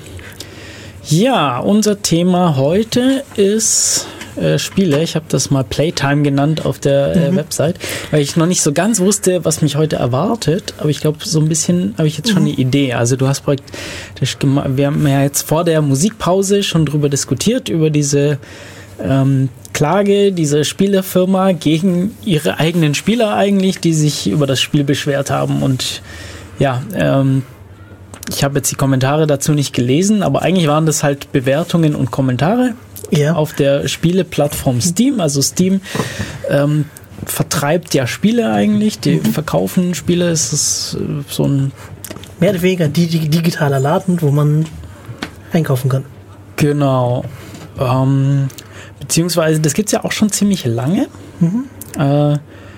Ja, unser Thema heute ist äh, Spiele. Ich habe das mal Playtime genannt auf der äh, Mhm. Website, weil ich noch nicht so ganz wusste, was mich heute erwartet. Aber ich glaube, so ein bisschen habe ich jetzt schon eine Idee. Also du hast praktisch, gema- wir haben ja jetzt vor der Musikpause schon drüber diskutiert, über diese ähm, Klage dieser Spielefirma gegen ihre eigenen Spieler eigentlich, die sich über das Spiel beschwert haben. Und ja, ähm, ich habe jetzt die Kommentare dazu nicht gelesen, aber eigentlich waren das halt Bewertungen und Kommentare Ja. auf der Spieleplattform Steam. Also Steam ähm, vertreibt ja Spiele eigentlich, die verkaufen Spiele. Es ist äh, so ein Mehr oder weniger die, die digitaler Laden, wo man einkaufen kann. Genau. Ähm, beziehungsweise, das gibt es ja auch schon ziemlich lange. Mhm. Äh,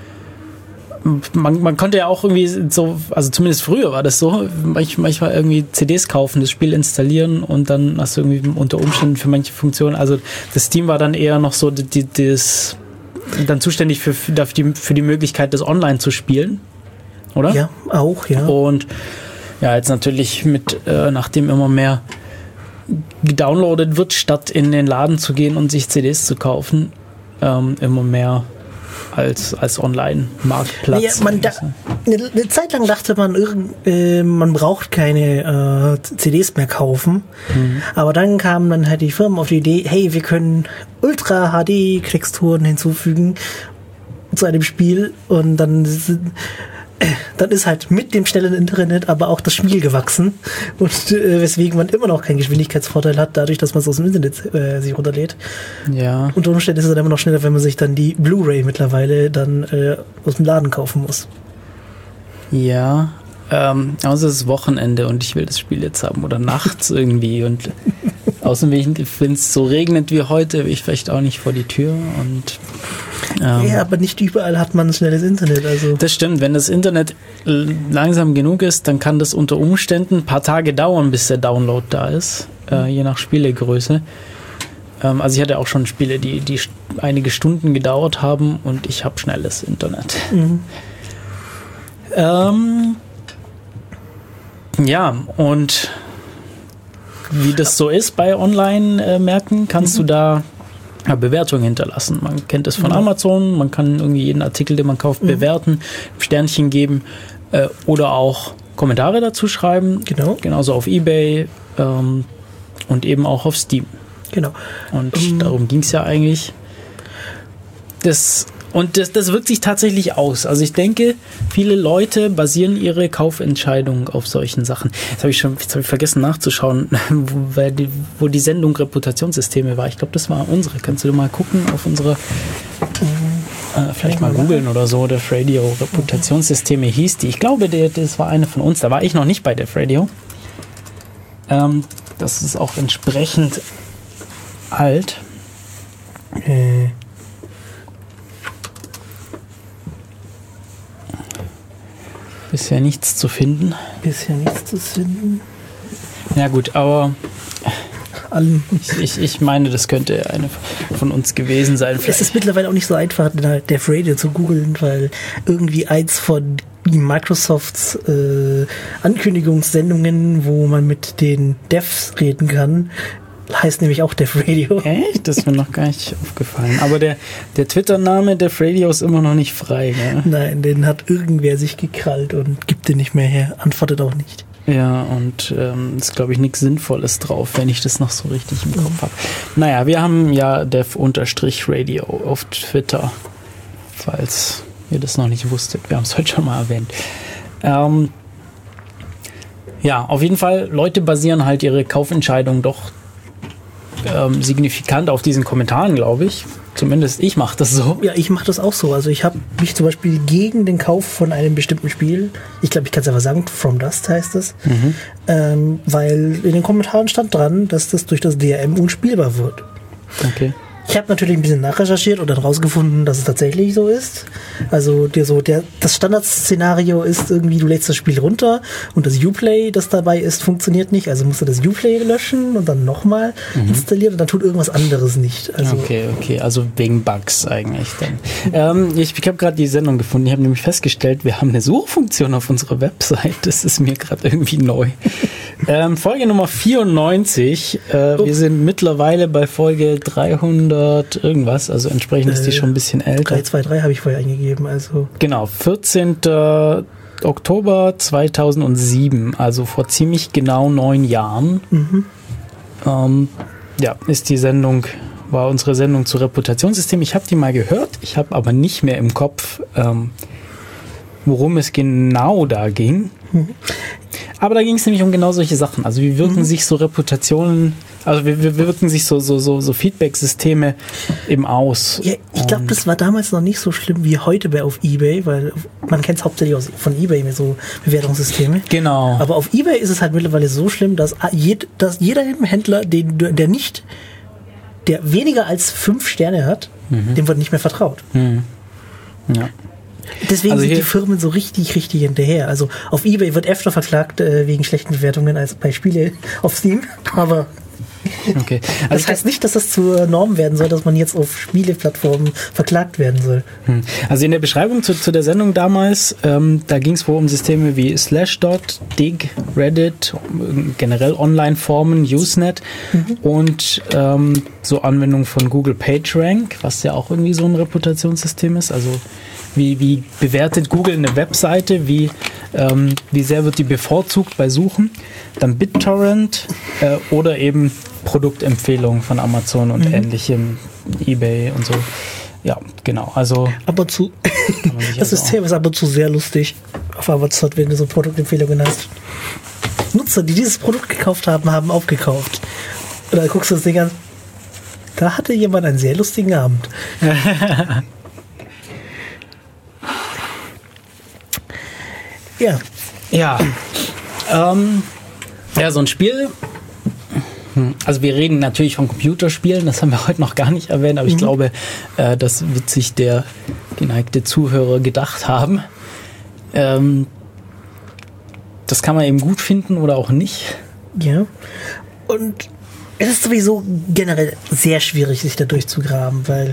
man, man konnte ja auch irgendwie so, also zumindest früher war das so, manch, manchmal irgendwie C Ds kaufen, das Spiel installieren und dann hast du irgendwie unter Umständen für manche Funktionen, also das Steam war dann eher noch so die, die, das, dann zuständig für, für, die, für die Möglichkeit, das online zu spielen, oder? Ja, auch, ja. Und ja, jetzt natürlich mit, äh, nachdem immer mehr gedownloadet wird, statt in den Laden zu gehen und sich C Ds zu kaufen, ähm, immer mehr als, als Online-Marktplatz. Ja, man da, eine, eine Zeit lang dachte man, irgend, äh, man braucht keine äh, C Ds mehr kaufen. Mhm. Aber dann kamen dann halt die Firmen auf die Idee, hey, wir können Ultra-H D-Texturen hinzufügen zu einem Spiel und dann sind, dann ist halt mit dem schnellen Internet aber auch das Spiel gewachsen und äh, weswegen man immer noch keinen Geschwindigkeitsvorteil hat, dadurch, dass man es aus dem Internet äh, sich runterlädt. Ja. Unter Umständen ist es dann immer noch schneller, wenn man sich dann die Blu-ray mittlerweile dann äh, aus dem Laden kaufen muss. Ja. Ähm, außer es ist Wochenende und ich will das Spiel jetzt haben oder nachts irgendwie und außerdem, wenn es so regnet wie heute, will ich vielleicht auch nicht vor die Tür und ähm, Ja, aber nicht überall hat man ein schnelles Internet. Also das stimmt, wenn das Internet langsam genug ist, dann kann das unter Umständen ein paar Tage dauern, bis der Download da ist, äh, je nach Spielegröße. Ähm, also ich hatte auch schon Spiele, die, die einige Stunden gedauert haben und ich habe schnelles Internet. Mhm. Ähm, ja, und wie das so ist bei Online-Märkten, kannst Mhm. du da ja, Bewertungen hinterlassen. Man kennt es von Ja. Amazon, man kann irgendwie jeden Artikel, den man kauft, Mhm. bewerten, Sternchen geben äh, oder auch Kommentare dazu schreiben. Genau. Genauso auf eBay ähm, und eben auch auf Steam. Genau. Und Mhm. darum ging es ja eigentlich. Das, und das, das wirkt sich tatsächlich aus. Also ich denke, viele Leute basieren ihre Kaufentscheidungen auf solchen Sachen. Jetzt habe ich schon jetzt hab ich vergessen nachzuschauen, wo, weil die, wo die Sendung Reputationssysteme war. Ich glaube, das war unsere. Kannst du mal gucken auf unsere, äh, vielleicht mal googeln oder so. Def Radio Reputationssysteme hieß die. Ich glaube, der, das war eine von uns. Da war ich noch nicht bei Def Radio. Ähm, das ist auch entsprechend alt. Äh, Bisher nichts zu finden. bisher nichts zu finden. Ja gut, aber Allem. ich, ich, ich meine, das könnte eine von uns gewesen sein. Es ist mittlerweile auch nicht so einfach, Def Radio zu googeln, weil irgendwie eins von Microsofts äh, Ankündigungssendungen, wo man mit den Devs reden kann, heißt nämlich auch Def Radio. Echt? Das ist mir noch gar nicht aufgefallen. Aber der, der Twitter-Name Def Radio ist immer noch nicht frei. Gell? Nein, den hat irgendwer sich gekrallt und gibt den nicht mehr her. Antwortet auch nicht. Ja, und ähm, ist, glaube ich, nichts Sinnvolles drauf, wenn ich das noch so richtig im Kopf habe. Naja, wir haben ja dev-radio auf Twitter, falls ihr das noch nicht wusstet. Wir haben es heute schon mal erwähnt. Ähm, ja, auf jeden Fall, Leute basieren halt ihre Kaufentscheidung doch ähm, signifikant auf diesen Kommentaren, glaube ich. Zumindest ich mache das so. Ja, ich mache das auch so. Also ich habe mich zum Beispiel gegen den Kauf von einem bestimmten Spiel, ich glaube, ich kann es einfach sagen, From Dust heißt es, mhm. ähm, weil in den Kommentaren stand dran, dass das durch das D R M unspielbar wird. Okay. Ich habe natürlich ein bisschen nachrecherchiert und dann rausgefunden, dass es tatsächlich so ist. Also der, so, der, das Standardszenario ist irgendwie, du lädst das Spiel runter und das Uplay, das dabei ist, funktioniert nicht. Also musst du das Uplay löschen und dann nochmal mhm. installieren und dann tut irgendwas anderes nicht. Also okay, okay, also wegen Bugs eigentlich dann. ähm, ich ich habe gerade die Sendung gefunden. Ich habe nämlich festgestellt, wir haben eine Suchfunktion auf unserer Website. Das ist mir gerade irgendwie neu. ähm, Folge Nummer vierundneunzig. Äh, oh. Wir sind mittlerweile bei Folge dreihundert irgendwas, also entsprechend ist die schon ein bisschen älter. drei zwei drei habe ich vorher eingegeben, also. Genau, vierzehnten Oktober zweitausendsieben, also vor ziemlich genau neun Jahren. Mhm. Ähm, ja, ist die Sendung, war unsere Sendung zu Reputationssystem. Ich habe die mal gehört, ich habe aber nicht mehr im Kopf, ähm, worum es genau da ging. Mhm. Aber da ging es nämlich um genau solche Sachen. Also wie wirken mhm. sich so Reputationen, also wie, wie wirken sich so, so, so, so Feedback-Systeme eben aus? Ja, ich glaube, das war damals noch nicht so schlimm wie heute bei auf eBay, weil man kennt es hauptsächlich aus, von eBay mit so Bewertungssysteme. Genau. Aber auf eBay ist es halt mittlerweile so schlimm, dass, jed, dass jeder Händler, den, der nicht, der weniger als fünf Sterne hat, mhm. dem wird nicht mehr vertraut. Mhm. Ja. Deswegen also sind die Firmen so richtig, richtig hinterher. Also auf eBay wird öfter verklagt äh, wegen schlechten Bewertungen als bei Spiele auf Steam. Aber okay. Also das heißt nicht, dass das zur Norm werden soll, dass man jetzt auf Spieleplattformen verklagt werden soll. Also in der Beschreibung zu, zu der Sendung damals, ähm, da ging es wohl um Systeme wie Slashdot, Dig, Reddit, generell Online-Formen, Usenet mhm. und ähm, so Anwendungen von Google PageRank, was ja auch irgendwie so ein Reputationssystem ist. Also Wie, wie bewertet Google eine Webseite? Wie, ähm, wie sehr wird die bevorzugt bei Suchen? Dann BitTorrent äh, oder eben Produktempfehlungen von Amazon und mhm. ähnlichem, eBay und so. Ja, genau. Also aber zu das System ist aber zu sehr lustig auf Amazon, wenn du so Produktempfehlungen hast. Nutzer, die dieses Produkt gekauft haben, haben aufgekauft. Und dann guckst du das Ding an. Da hatte jemand einen sehr lustigen Abend. Ja. Ja. Ähm, ja, so ein Spiel. Also wir reden natürlich von Computerspielen, das haben wir heute noch gar nicht erwähnt, aber mhm. ich glaube, äh, das wird sich der geneigte Zuhörer gedacht haben. Ähm, das kann man eben gut finden oder auch nicht. Ja. Und es ist sowieso generell sehr schwierig, sich da durchzugraben, weil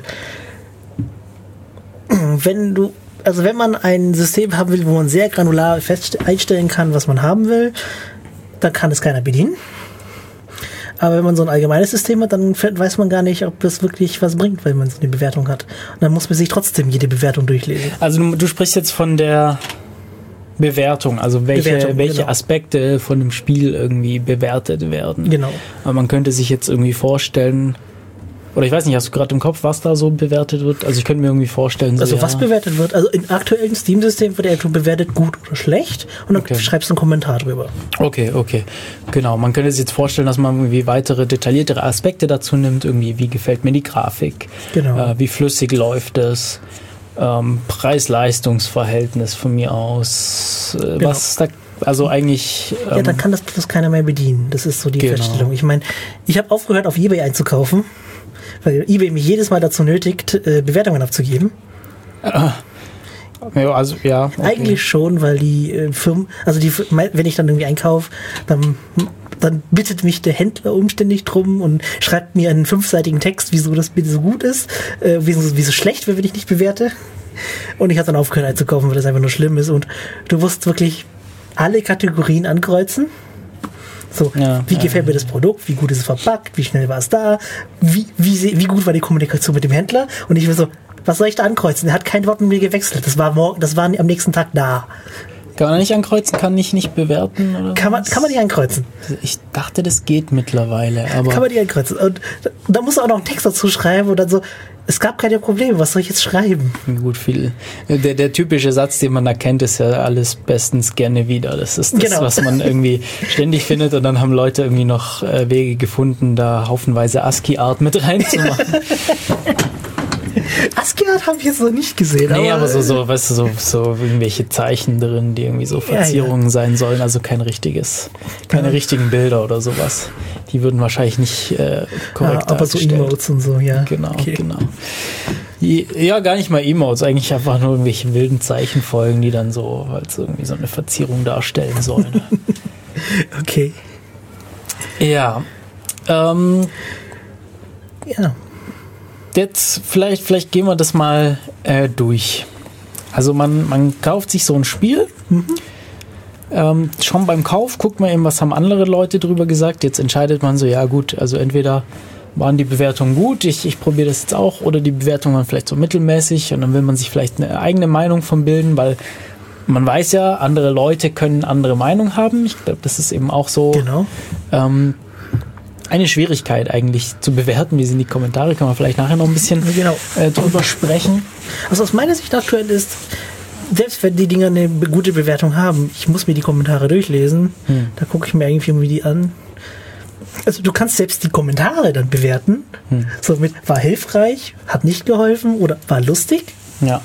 wenn du Also wenn man ein System haben will, wo man sehr granular fest einstellen kann, was man haben will, dann kann es keiner bedienen. Aber wenn man so ein allgemeines System hat, dann weiß man gar nicht, ob das wirklich was bringt, weil man so eine Bewertung hat. Und dann muss man sich trotzdem jede Bewertung durchlesen. Also du, du sprichst jetzt von der Bewertung, also welche, Bewertung, welche genau. Aspekte von dem Spiel irgendwie bewertet werden. Genau. Aber man könnte sich jetzt irgendwie vorstellen, oder ich weiß nicht, hast du gerade im Kopf, was da so bewertet wird? Also ich könnte mir irgendwie vorstellen, so, also ja. was bewertet wird, also im aktuellen Steam-System wird er bewertet gut oder schlecht und dann okay. schreibst du einen Kommentar drüber. Okay, okay. Genau, man könnte sich jetzt vorstellen, dass man irgendwie weitere, detailliertere Aspekte dazu nimmt, irgendwie, wie gefällt mir die Grafik, genau. äh, wie flüssig läuft es, ähm, Preis-Leistungs-Verhältnis von mir aus, äh, genau. was da, also eigentlich... Ähm, ja, dann kann das, das keiner mehr bedienen, das ist so die genau. Feststellung. Ich meine, ich habe aufgehört, auf eBay einzukaufen, weil eBay mich jedes Mal dazu nötigt, äh, Bewertungen abzugeben. Ja, also ja. Okay. Eigentlich schon, weil die äh, Firmen, also die, wenn ich dann irgendwie einkaufe, dann, dann bittet mich der Händler umständlich drum und schreibt mir einen fünfseitigen Text, wieso das bitte so gut ist, äh, wieso, wieso schlecht wäre, wenn ich nicht bewerte. Und ich habe dann aufgehört einzukaufen, weil das einfach nur schlimm ist. Und du musst wirklich alle Kategorien ankreuzen. So, ja, wie ja, gefällt mir das Produkt? Wie gut ist es verpackt? Wie schnell war es da? Wie, wie, wie gut war die Kommunikation mit dem Händler? Und ich war so, was soll ich da ankreuzen? Er hat kein Wort mit mir gewechselt. Das war morgen, das war am nächsten Tag da. Kann man nicht ankreuzen, kann ich nicht bewerten? Oder Kann man, kann man die ankreuzen? Ich dachte, das geht mittlerweile, aber... Kann man die ankreuzen. Und da musst du auch noch einen Text dazu schreiben und dann so, es gab keine Probleme, was soll ich jetzt schreiben? Gut, viel. Der, der typische Satz, den man da kennt, ist ja alles bestens gerne wieder. Das ist das, Genau. was man irgendwie ständig findet und dann haben Leute irgendwie noch äh, Wege gefunden, da haufenweise ASCII-Art mit reinzumachen. ASCII-Art habe ich jetzt noch nicht gesehen. Nee, aber, aber so, so, weißt du, so, so irgendwelche Zeichen drin, die irgendwie so Verzierungen ja, ja. sein sollen, also kein richtiges, keine ja. richtigen Bilder oder sowas. Die würden wahrscheinlich nicht äh, korrekt ja, aber so Emotes und so, ja. Genau, okay. genau. Ja, gar nicht mal Emotes, eigentlich einfach nur irgendwelche wilden Zeichenfolgen, die dann so halt so irgendwie so eine Verzierung darstellen sollen. Okay. Ja. Ähm, ja. Jetzt, vielleicht, vielleicht gehen wir das mal äh, durch. Also man, man kauft sich so ein Spiel. Mhm. Ähm, schon beim Kauf guckt man eben, was haben andere Leute drüber gesagt. Jetzt entscheidet man so, ja gut, also entweder waren die Bewertungen gut, ich, ich probiere das jetzt auch, oder die Bewertungen waren vielleicht so mittelmäßig und dann will man sich vielleicht eine eigene Meinung von bilden, weil man weiß ja, andere Leute können andere Meinung haben. Ich glaube, das ist eben auch so genau. ähm, eine Schwierigkeit eigentlich zu bewerten. Wie sind die Kommentare? Kann man vielleicht nachher noch ein bisschen genau. äh, drüber sprechen. Also aus meiner Sicht aktuell ist, selbst wenn die Dinger eine gute Bewertung haben, ich muss mir die Kommentare durchlesen. Hm. Da gucke ich mir irgendwie die an. Also du kannst selbst die Kommentare dann bewerten. Hm. So mit war hilfreich, hat nicht geholfen oder war lustig. Ja.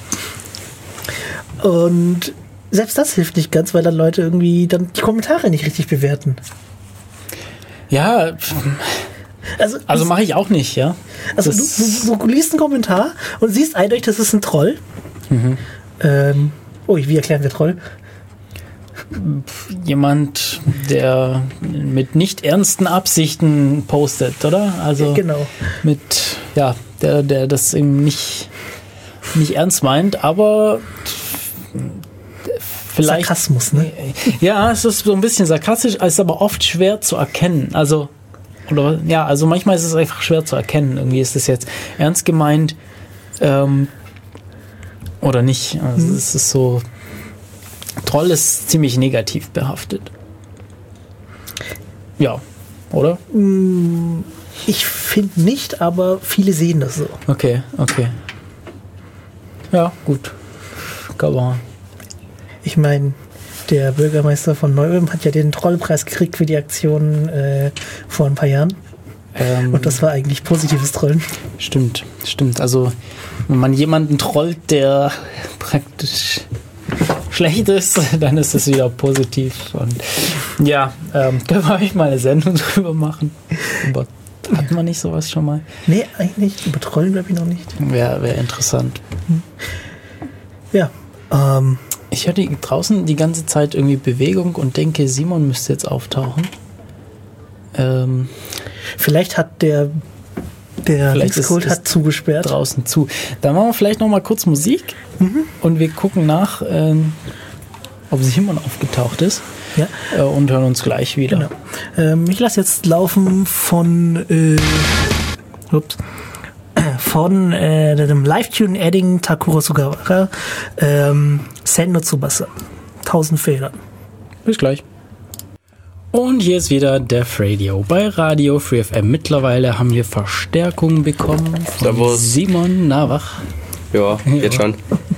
Und selbst das hilft nicht ganz, weil dann Leute irgendwie dann die Kommentare nicht richtig bewerten. Ja, also, also mache ich auch nicht, ja. Also du, du, du liest einen Kommentar und siehst eindeutig, das ist ein Troll. Mhm. Ähm, oh, wie erklären wir Troll? Jemand, der mit nicht ernsten Absichten postet, oder? Also genau. mit, ja, der, der das eben nicht, nicht ernst meint, aber vielleicht. Sarkasmus, ne? Ja, es ist so ein bisschen sarkastisch, ist aber oft schwer zu erkennen. Also, oder, ja, also manchmal ist es einfach schwer zu erkennen. Irgendwie ist es jetzt ernst gemeint, ähm, oder nicht. Also mhm. es ist so, Troll ist ziemlich negativ behaftet. Ja, oder? Ich finde nicht, aber viele sehen das so. Okay, okay. Ja, gut. Kann man. Ich meine, der Bürgermeister von Neu-Ulm hat ja den Trollpreis gekriegt für die Aktion äh, vor ein paar Jahren. Ähm, Und das war eigentlich positives Trollen. Stimmt, stimmt. Also, wenn man jemanden trollt, der praktisch schlecht ist, dann ist es wieder positiv. Und ja, ähm, können wir euch mal eine Sendung drüber machen. Aber hat man nicht sowas schon mal? Nee, eigentlich nicht. Über Trollen glaube ich noch nicht. Wäre wär interessant. Ja, ähm. Ich höre die, draußen die ganze Zeit irgendwie Bewegung und denke, Simon müsste jetzt auftauchen. Ähm, vielleicht hat der der Xcode hat zugesperrt. Draußen zu. Dann machen wir vielleicht noch mal kurz Musik mhm. und wir gucken nach, äh, ob Simon aufgetaucht ist. Ja. Äh, und hören uns gleich wieder. Genau. Ähm, ich lasse jetzt laufen von äh, ups, von äh, dem Live-Tune-Adding Takuro Sugawara ähm, Sen no Tsubasa. Tausend Fehlern. Bis gleich. Und hier ist wieder Def Radio bei Radio Free F M. Mittlerweile haben wir Verstärkung bekommen von Servus. Simon Nawach. Ja, jetzt schon.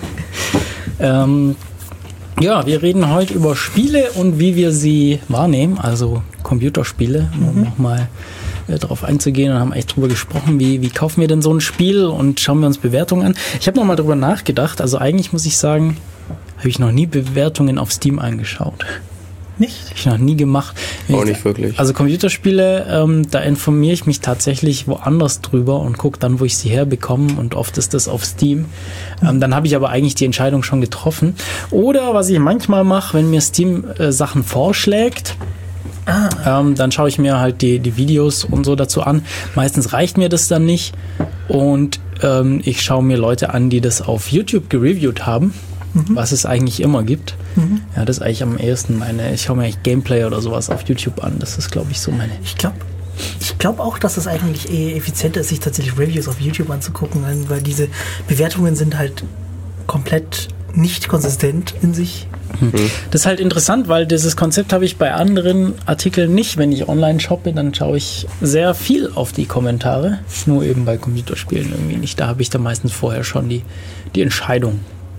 ähm, ja, wir reden heute über Spiele und wie wir sie wahrnehmen, also Computerspiele, um mhm. nochmal äh, darauf einzugehen, und haben echt drüber gesprochen, wie, wie kaufen wir denn so ein Spiel und schauen wir uns Bewertungen an. Ich habe nochmal drüber nachgedacht, also eigentlich muss ich sagen, habe ich noch nie Bewertungen auf Steam angeschaut. Nicht? Habe ich noch nie gemacht. Auch nicht wirklich. Also Computerspiele, ähm, da informiere ich mich tatsächlich woanders drüber und gucke dann, wo ich sie herbekomme, und oft ist das auf Steam. Ähm, dann habe ich aber eigentlich die Entscheidung schon getroffen. Oder was ich manchmal mache, wenn mir Steam äh, Sachen vorschlägt, ah. ähm, dann schaue ich mir halt die, die Videos und so dazu an. Meistens reicht mir das dann nicht, und ähm, ich schaue mir Leute an, die das auf YouTube gereviewt haben. Mhm. Was es eigentlich immer gibt. Mhm. Ja, das ist eigentlich am ehesten meine, ich schaue mir eigentlich Gameplay oder sowas auf YouTube an. Das ist, glaube ich, so meine. Ich glaube ich glaub auch, dass es eigentlich eher effizienter ist, sich tatsächlich Reviews auf YouTube anzugucken, weil diese Bewertungen sind halt komplett nicht konsistent in sich. Hm. Das ist halt interessant, weil dieses Konzept habe ich bei anderen Artikeln nicht. Wenn ich online shoppe, dann schaue ich sehr viel auf die Kommentare. Nur eben bei Computerspielen irgendwie nicht. Da habe ich dann meistens vorher schon die, die Entscheidung.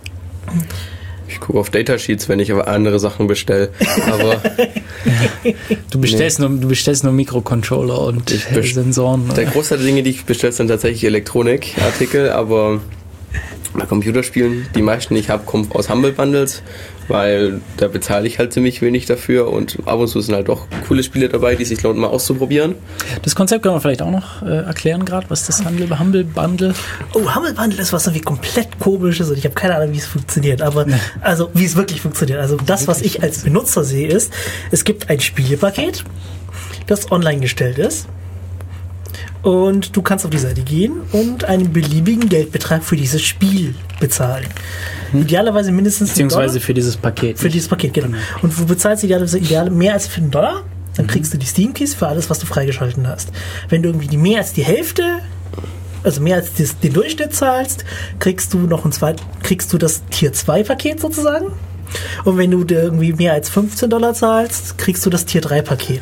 Ich gucke auf Datasheets, wenn ich aber andere Sachen bestelle. Aber du bestellst nee. nur, du bestellst nur Mikrocontroller und ich best- Sensoren. Der Großteil der Dinge, die ich bestelle, sind tatsächlich Elektronikartikel, aber bei Computerspielen, die meisten, die ich habe, kommen aus Humble Bundles, weil da bezahle ich halt ziemlich wenig dafür und ab und zu sind halt doch coole Spiele dabei, die sich lohnt, mal auszuprobieren. Das Konzept können wir vielleicht auch noch äh, erklären gerade, was das Humble, Humble Bundle? Oh, Humble Bundle ist was irgendwie komplett komisches und ich habe keine Ahnung, wie es funktioniert, aber nee. also wie es wirklich funktioniert. Also das, was ich als Benutzer sehe, ist, es gibt ein Spielepaket, das online gestellt ist. Und du kannst auf die Seite gehen und einen beliebigen Geldbetrag für dieses Spiel bezahlen. Hm. Idealerweise mindestens Beziehungsweise für dieses Paket. Für dieses Paket, genau. Und du bezahlst idealerweise ideal mehr als für einen Dollar, dann kriegst du die Steam Keys für alles, was du freigeschalten hast. Wenn du irgendwie die mehr als die Hälfte, also mehr als das, den Durchschnitt zahlst, kriegst du noch ein zweit, kriegst du das Tier zwei Paket sozusagen. Und wenn du dir irgendwie mehr als fünfzehn Dollar zahlst, kriegst du das Tier drei Paket.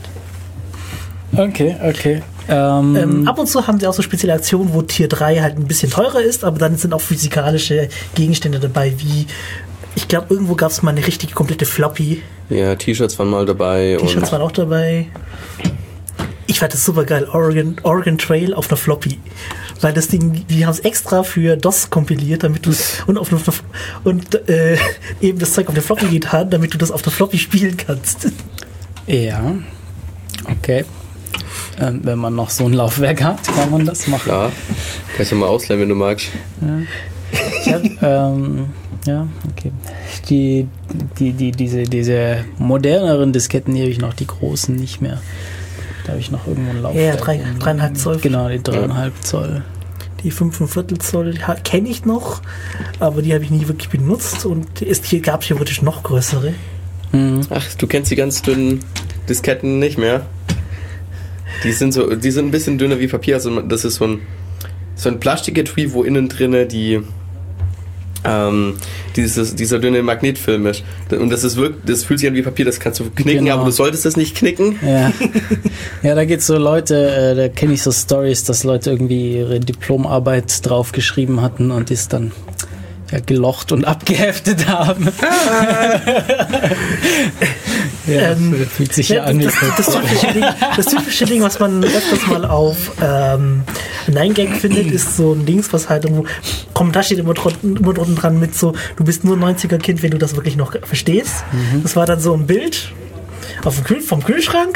Okay, okay. Ähm, ähm, ab und zu haben sie auch so spezielle Aktionen, wo Tier drei halt ein bisschen teurer ist, aber dann sind auch physikalische Gegenstände dabei, wie, ich glaube, irgendwo gab es mal eine richtige komplette Floppy. Ja, T-Shirts waren mal dabei. T-Shirts waren auch dabei. Ich fand das super geil, Oregon, Oregon Trail auf einer Floppy. Weil das Ding, die haben es extra für DOS kompiliert, damit du und auf eine, und äh, eben das Zeug auf der Floppy getan, damit du das auf der Floppy spielen kannst. Ja, okay. Ähm, wenn man noch so ein Laufwerk hat, kann man das machen. Ja, kannst du mal ausleihen, wenn du magst. Ja, ich hab, ähm, ja okay. Die, die, die, diese, diese moderneren Disketten, die habe ich noch, die großen nicht mehr. Da habe ich noch irgendwo ein Laufwerk. Ja, drei, dreieinhalb Zoll. Genau, die dreieinhalb Zoll. Die fünfundviertel Zoll kenne ich noch, aber die habe ich nie wirklich benutzt und es hier gab es hier wirklich noch größere. Mhm. Ach, du kennst die ganz dünnen Disketten nicht mehr? Die sind so, die sind ein bisschen dünner wie Papier. Also das ist so ein, so ein Plastiketui, wo innen drinne die ähm, dieses, dieser dünne Magnetfilm ist. Und das ist wirklich, das fühlt sich an wie Papier, das kannst du knicken, genau. Aber du solltest das nicht knicken. Ja, ja, da geht's so Leute, äh, da kenne ich so Stories, dass Leute irgendwie ihre Diplomarbeit draufgeschrieben hatten und die es dann ja, gelocht und abgeheftet haben. Ja, ähm, fühlt sich ja, ja an wie das, das, das, typische Ding, das typische Ding, was man öfters mal auf ähm, nine gag findet, ist so ein Dings, was halt irgendwo Kommentar steht immer, immer drunten dran mit so, du bist nur ein neunziger Kind, wenn du das wirklich noch verstehst. Mhm. Das war dann so ein Bild auf dem Kühl, vom Kühlschrank.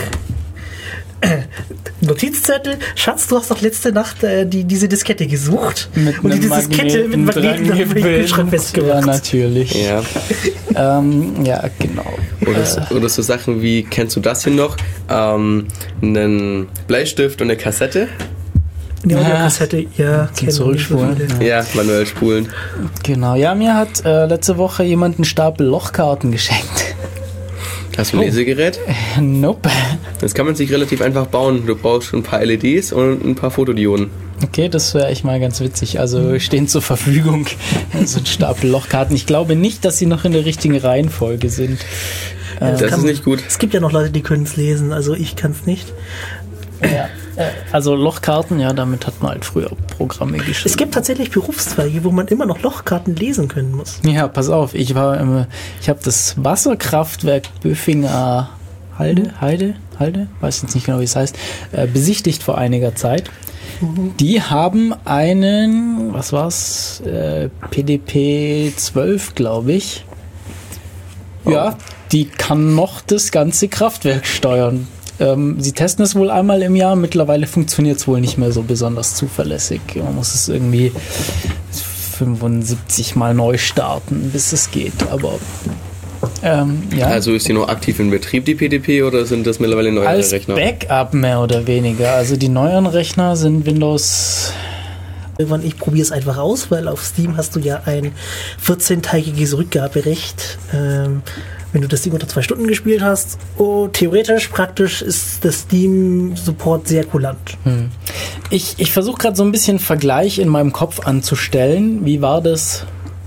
Notizzettel, Schatz, du hast doch letzte Nacht äh, die, diese Diskette gesucht mit und diese Diskette mit Magneten auf den Kühlschrank festgemacht. Ja, natürlich. Ja, ähm, ja genau. Oder, so, oder so Sachen wie, kennst du das hier noch? Ähm, einen Bleistift und eine Kassette? Eine Audiokassette, ja. Zum Zurückspulen. Ja. ja, manuell spulen. Genau, ja, mir hat äh, letzte Woche jemand einen Stapel Lochkarten geschenkt. Hast du ein Lesegerät? Oh. Nope. Das kann man sich relativ einfach bauen. Du brauchst ein paar L E Ds und ein paar Fotodioden. Okay, das wäre echt mal ganz witzig. Also stehen zur Verfügung so ein Stapel Lochkarten. Ich glaube nicht, dass sie noch in der richtigen Reihenfolge sind. Ja, das das ist nicht gut. Es gibt ja noch Leute, die können es lesen. Also ich kann es nicht. Ja, also Lochkarten, ja, damit hat man halt früher Programme geschrieben. Es gibt tatsächlich Berufszweige, wo man immer noch Lochkarten lesen können muss. Ja, pass auf, ich war immer, ich habe das Wasserkraftwerk Böfinger Halde, Heide, Halde, weiß jetzt nicht genau, wie es heißt, äh, besichtigt vor einiger Zeit. Mhm. Die haben einen, was war's, äh, P D P zwölf, glaube ich. Oh. Ja, die kann noch das ganze Kraftwerk steuern. Ähm, sie testen es wohl einmal im Jahr. Mittlerweile funktioniert es wohl nicht mehr so besonders zuverlässig. Man muss es irgendwie fünfundsiebzig Mal neu starten, bis es geht. Aber ähm, ja. Also ist sie noch aktiv in Betrieb, die P D P, oder sind das mittlerweile neuere Als Rechner? Als Backup mehr oder weniger. Also die neueren Rechner sind Windows... Ich probiere es einfach aus, weil auf Steam hast du ja ein vierzehntägiges Rückgaberecht, ähm, wenn du das Ding unter zwei Stunden gespielt hast. Oh, theoretisch, praktisch ist der Steam-Support sehr kulant. Hm. Ich, ich versuche gerade so ein bisschen Vergleich in meinem Kopf anzustellen. Wie war das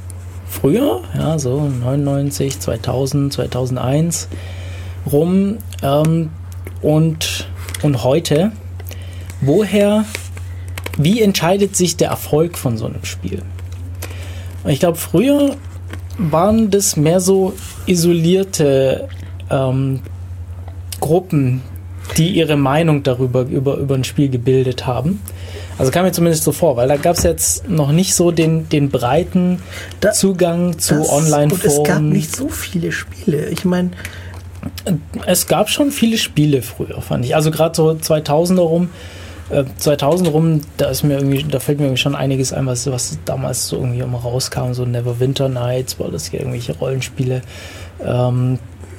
früher, ja, so neunundneunzig, zweitausend, zweitausendeins rum ähm, und, und heute, woher, wie entscheidet sich der Erfolg von so einem Spiel? Und ich glaube, früher waren das mehr so isolierte ähm, Gruppen, die ihre Meinung darüber über, über ein Spiel gebildet haben. Also kam mir zumindest so vor, weil da gab es jetzt noch nicht so den, den breiten da, Zugang zu Online-Foren. Und es gab nicht so viele Spiele. Ich meine, es gab schon viele Spiele früher, fand ich. Also gerade so zweitausender rum, äh, zweitausend rum, da ist mir irgendwie, da fällt mir irgendwie schon einiges ein, was, was damals so irgendwie immer rauskam, so Neverwinter Nights, war das hier irgendwelche Rollenspiele, ähm,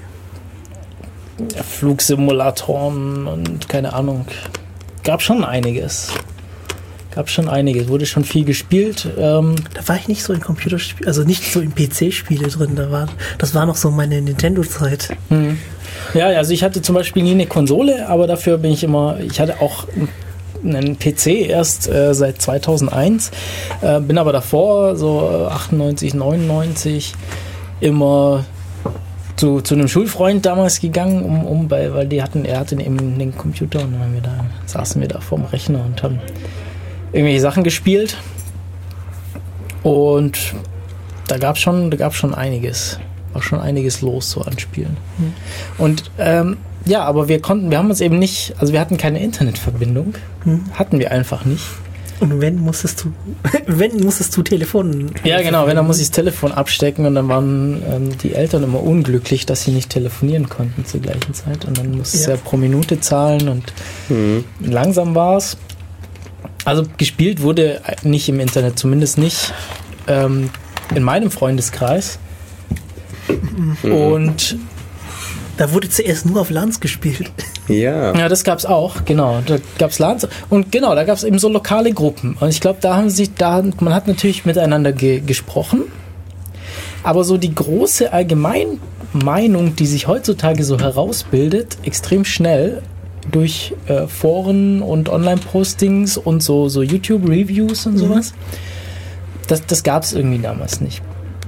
Flugsimulatoren und keine Ahnung. Gab schon einiges. Gab schon einiges. Wurde schon viel gespielt. Ähm, da war ich nicht so in Computerspiele, also nicht so in P C-Spiele drin. Da war, das war noch so meine Nintendo-Zeit. Mhm. Ja, also ich hatte zum Beispiel nie eine Konsole, aber dafür bin ich immer, ich hatte auch einen P C erst äh, seit zweitausendeins, äh, bin aber davor, so achtundneunzig, neunundneunzig, immer Zu, zu einem Schulfreund damals gegangen, um, um bei, weil die hatten, er hatte eben den Computer und dann haben wir da, saßen wir da vorm Rechner und haben irgendwelche Sachen gespielt. Und da gab es schon, da gab's schon einiges. War schon einiges los so an Spielen. Mhm. Und ähm, ja, aber wir konnten, wir haben uns eben nicht, also wir hatten keine Internetverbindung. Mhm. Hatten wir einfach nicht. Und wenn musstest du, wenn musstest du Telefon. Ja, genau, wenn, dann muss ich das Telefon abstecken und dann waren ähm, die Eltern immer unglücklich, dass sie nicht telefonieren konnten zur gleichen Zeit und dann musste ja. er pro Minute zahlen und mhm. langsam war es. Also gespielt wurde nicht im Internet, zumindest nicht ähm, in meinem Freundeskreis. Mhm. Und da wurde zuerst nur auf LANs gespielt. Ja. Ja, das gab's auch, genau. Da gab's LANs und genau, da gab's eben so lokale Gruppen. Und ich glaube, da haben sich, da man hat natürlich miteinander ge- gesprochen, aber so die große Allgemeinmeinung, die sich heutzutage so herausbildet, extrem schnell durch äh, Foren und Online-Postings und so, so YouTube-Reviews und sowas, mhm. das, das gab's irgendwie damals nicht.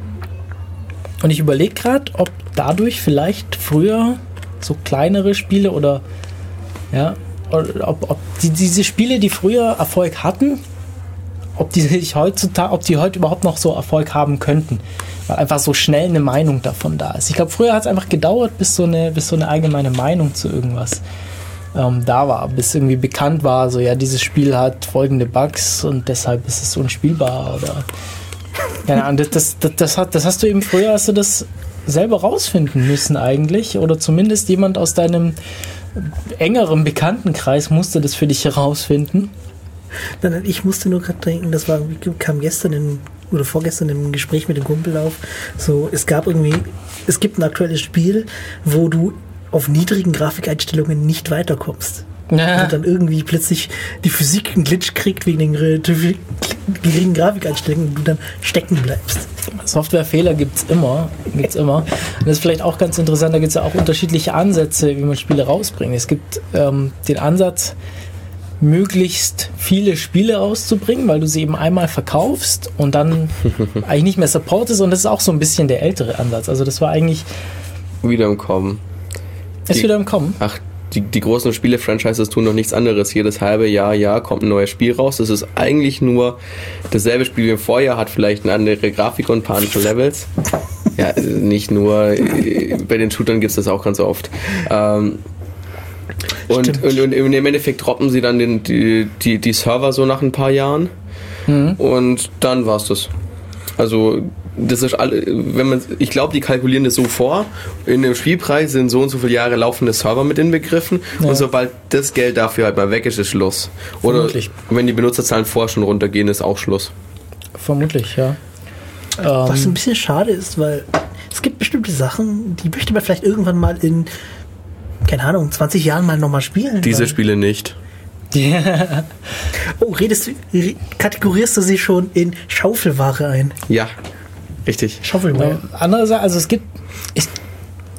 Und ich überlege gerade, ob dadurch vielleicht früher so kleinere Spiele oder ja, ob, ob die, diese Spiele, die früher Erfolg hatten, ob die sich heutzutage, ob die heute überhaupt noch so Erfolg haben könnten, weil einfach so schnell eine Meinung davon da ist. Ich glaube, früher hat es einfach gedauert, bis so eine, bis so eine allgemeine Meinung zu irgendwas ähm, da war, bis irgendwie bekannt war, so ja, dieses Spiel hat folgende Bugs und deshalb ist es unspielbar oder keine Ahnung, das, das, das, hat, das hast du eben früher, hast du das selber rausfinden müssen eigentlich oder zumindest jemand aus deinem engeren Bekanntenkreis musste das für dich herausfinden. Nein, nein, ich musste nur gerade denken, das war, kam gestern in, oder vorgestern im Gespräch mit dem Kumpel auf, so, es gab irgendwie, es gibt ein aktuelles Spiel, wo du auf niedrigen Grafikeinstellungen nicht weiterkommst. Ja. Und dann irgendwie plötzlich die Physik einen Glitch kriegt wegen den geringen Grafikeinstellungen und du dann stecken bleibst. Softwarefehler gibt's immer, gibt's immer. Und das ist vielleicht auch ganz interessant, da gibt es ja auch unterschiedliche Ansätze, wie man Spiele rausbringt. Es gibt ähm, den Ansatz, möglichst viele Spiele rauszubringen, weil du sie eben einmal verkaufst und dann eigentlich nicht mehr supportest und das ist auch so ein bisschen der ältere Ansatz. Also das war eigentlich... Wieder im Kommen. Ist die, wieder im Kommen? Ach, Die, die großen Spiele-Franchises tun noch nichts anderes. Jedes halbe Jahr, Jahr kommt ein neues Spiel raus. Das ist eigentlich nur dasselbe Spiel wie im Vorjahr, hat vielleicht eine andere Grafik und ein paar andere Levels. Ja, nicht nur. Bei den Shootern gibt es das auch ganz oft. Ähm, und, und, und im Endeffekt droppen sie dann den, die, die, die Server so nach ein paar Jahren. Mhm. Und dann war's das. Also das ist alle, wenn man, ich glaube, die kalkulieren das so vor. In dem Spielpreis sind so und so viele Jahre laufende Server mit inbegriffen. Ja. Und sobald das Geld dafür halt mal weg ist, ist Schluss. Oder Vermutlich. Wenn die Benutzerzahlen vorher schon runtergehen, ist auch Schluss. Vermutlich, ja. Was ein bisschen schade ist, weil es gibt bestimmte Sachen, die möchte man vielleicht irgendwann mal in, keine Ahnung, zwanzig Jahren mal nochmal spielen. Diese Spiele nicht. Yeah. Oh, redest du, kategorierst du sie schon in Schaufelware ein? Ja, richtig. Schaufelware. Andere Sache, also es gibt, ich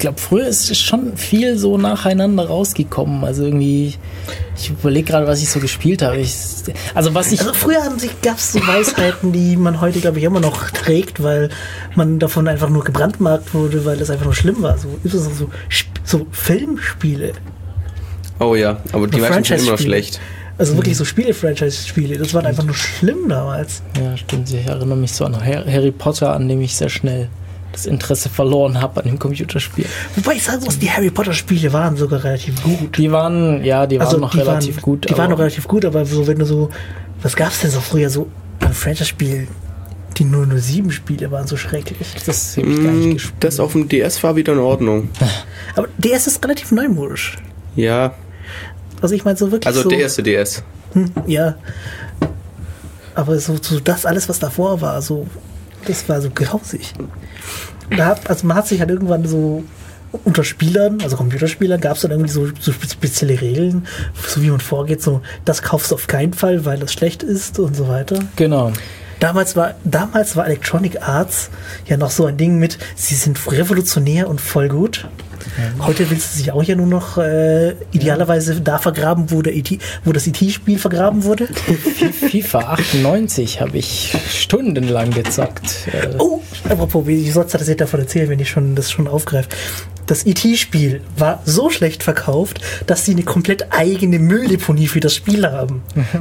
glaube, früher ist schon viel so nacheinander rausgekommen. Also irgendwie, ich überlege gerade, was ich so gespielt habe. Ich, also was ich... Also früher gab es so Weisheiten, die man heute, glaube ich, immer noch trägt, weil man davon einfach nur gebrandmarkt wurde, weil das einfach nur schlimm war. So, so, so, so Filmspiele. Oh ja, aber die meisten sind immer noch schlecht. Also mhm. wirklich so Spiele-Franchise-Spiele. Das war einfach nur schlimm damals. Ja, stimmt. Ich erinnere mich so an Harry Potter, an dem ich sehr schnell das Interesse verloren habe an dem Computerspiel. Wobei ich sagen muss, die Harry Potter-Spiele waren sogar relativ gut. Die waren, ja, die waren also noch die relativ waren, gut. Die waren noch relativ gut, aber so, wenn du so, was gab es denn so früher so an Franchise-Spielen? Die null null sieben Spiele waren so schrecklich. Das habe ich gar nicht gespielt. Das auf dem D S war wieder in Ordnung. Aber D S ist relativ neumodisch. Ja. Also ich meine so wirklich Also so, der erste D S. Hm, ja. Aber so, so das alles, was davor war, so das war so grausig. Da hat, also man hat sich halt irgendwann so unter Spielern, also Computerspielern, gab es dann irgendwie so, so spezielle Regeln, so wie man vorgeht, so das kaufst du auf keinen Fall, weil das schlecht ist und so weiter. Genau. Damals war, damals war Electronic Arts ja noch so ein Ding mit, sie sind revolutionär und voll gut. Ja. Heute willst du sich auch ja nur noch äh, idealerweise da vergraben, wo, der E T, wo das E T-Spiel vergraben wurde. FIFA achtundneunzig habe ich stundenlang gezockt. Oh, apropos, wie soll ich das jetzt davon erzählen, wenn ich schon das schon aufgreife? Das E T-Spiel war so schlecht verkauft, dass sie eine komplett eigene Mülldeponie für das Spiel haben.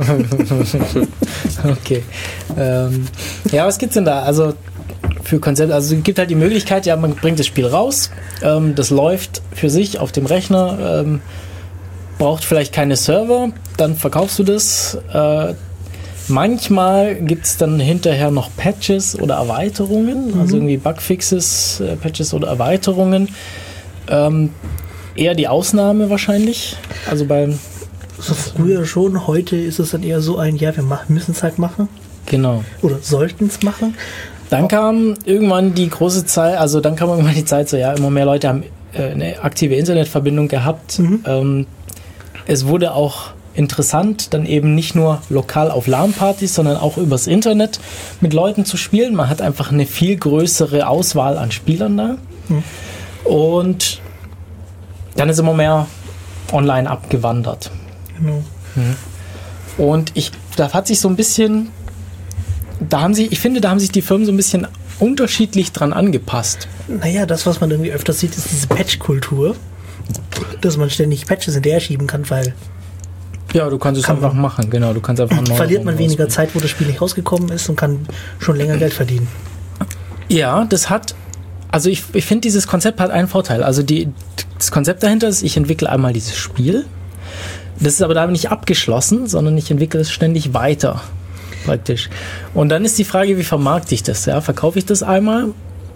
Okay. Ähm, ja, was gibt's denn da? Also für Konzepte, also es gibt halt die Möglichkeit, ja, man bringt das Spiel raus, ähm, das läuft für sich auf dem Rechner, ähm, braucht vielleicht keine Server, dann verkaufst du das. Äh, manchmal gibt es dann hinterher noch Patches oder Erweiterungen, mhm. also irgendwie Bugfixes, äh, Patches oder Erweiterungen. Ähm, eher die Ausnahme wahrscheinlich. Also beim so früher schon, heute ist es dann eher so ein, ja, wir müssen es halt machen. Genau. Oder sollten es machen. Dann kam irgendwann die große Zeit, also dann kam irgendwann die Zeit so, ja, immer mehr Leute haben äh, eine aktive Internetverbindung gehabt. Mhm. Ähm, es wurde auch interessant, dann eben nicht nur lokal auf LAN-Partys, sondern auch übers Internet mit Leuten zu spielen. Man hat einfach eine viel größere Auswahl an Spielern da. Mhm. Und dann ist immer mehr online abgewandert. Genau. Mhm. Und ich, da hat sich so ein bisschen, da haben sie, ich finde, da haben sich die Firmen so ein bisschen unterschiedlich dran angepasst. Naja, das, was man irgendwie öfter sieht, ist diese Patch-Kultur, dass man ständig Patches hinterher schieben kann, weil ja, du kannst es einfach machen, genau, du kannst einfach neu verliert man weniger Zeit, wo das Spiel nicht rausgekommen ist und kann schon länger Geld verdienen. Ja, das hat, also ich, ich finde, dieses Konzept hat einen Vorteil. Also die, das Konzept dahinter ist, ich entwickle einmal dieses Spiel, das ist aber damit nicht abgeschlossen, sondern ich entwickle es ständig weiter, praktisch. Und dann ist die Frage, wie vermarkte ich das? Ja? Verkaufe ich das einmal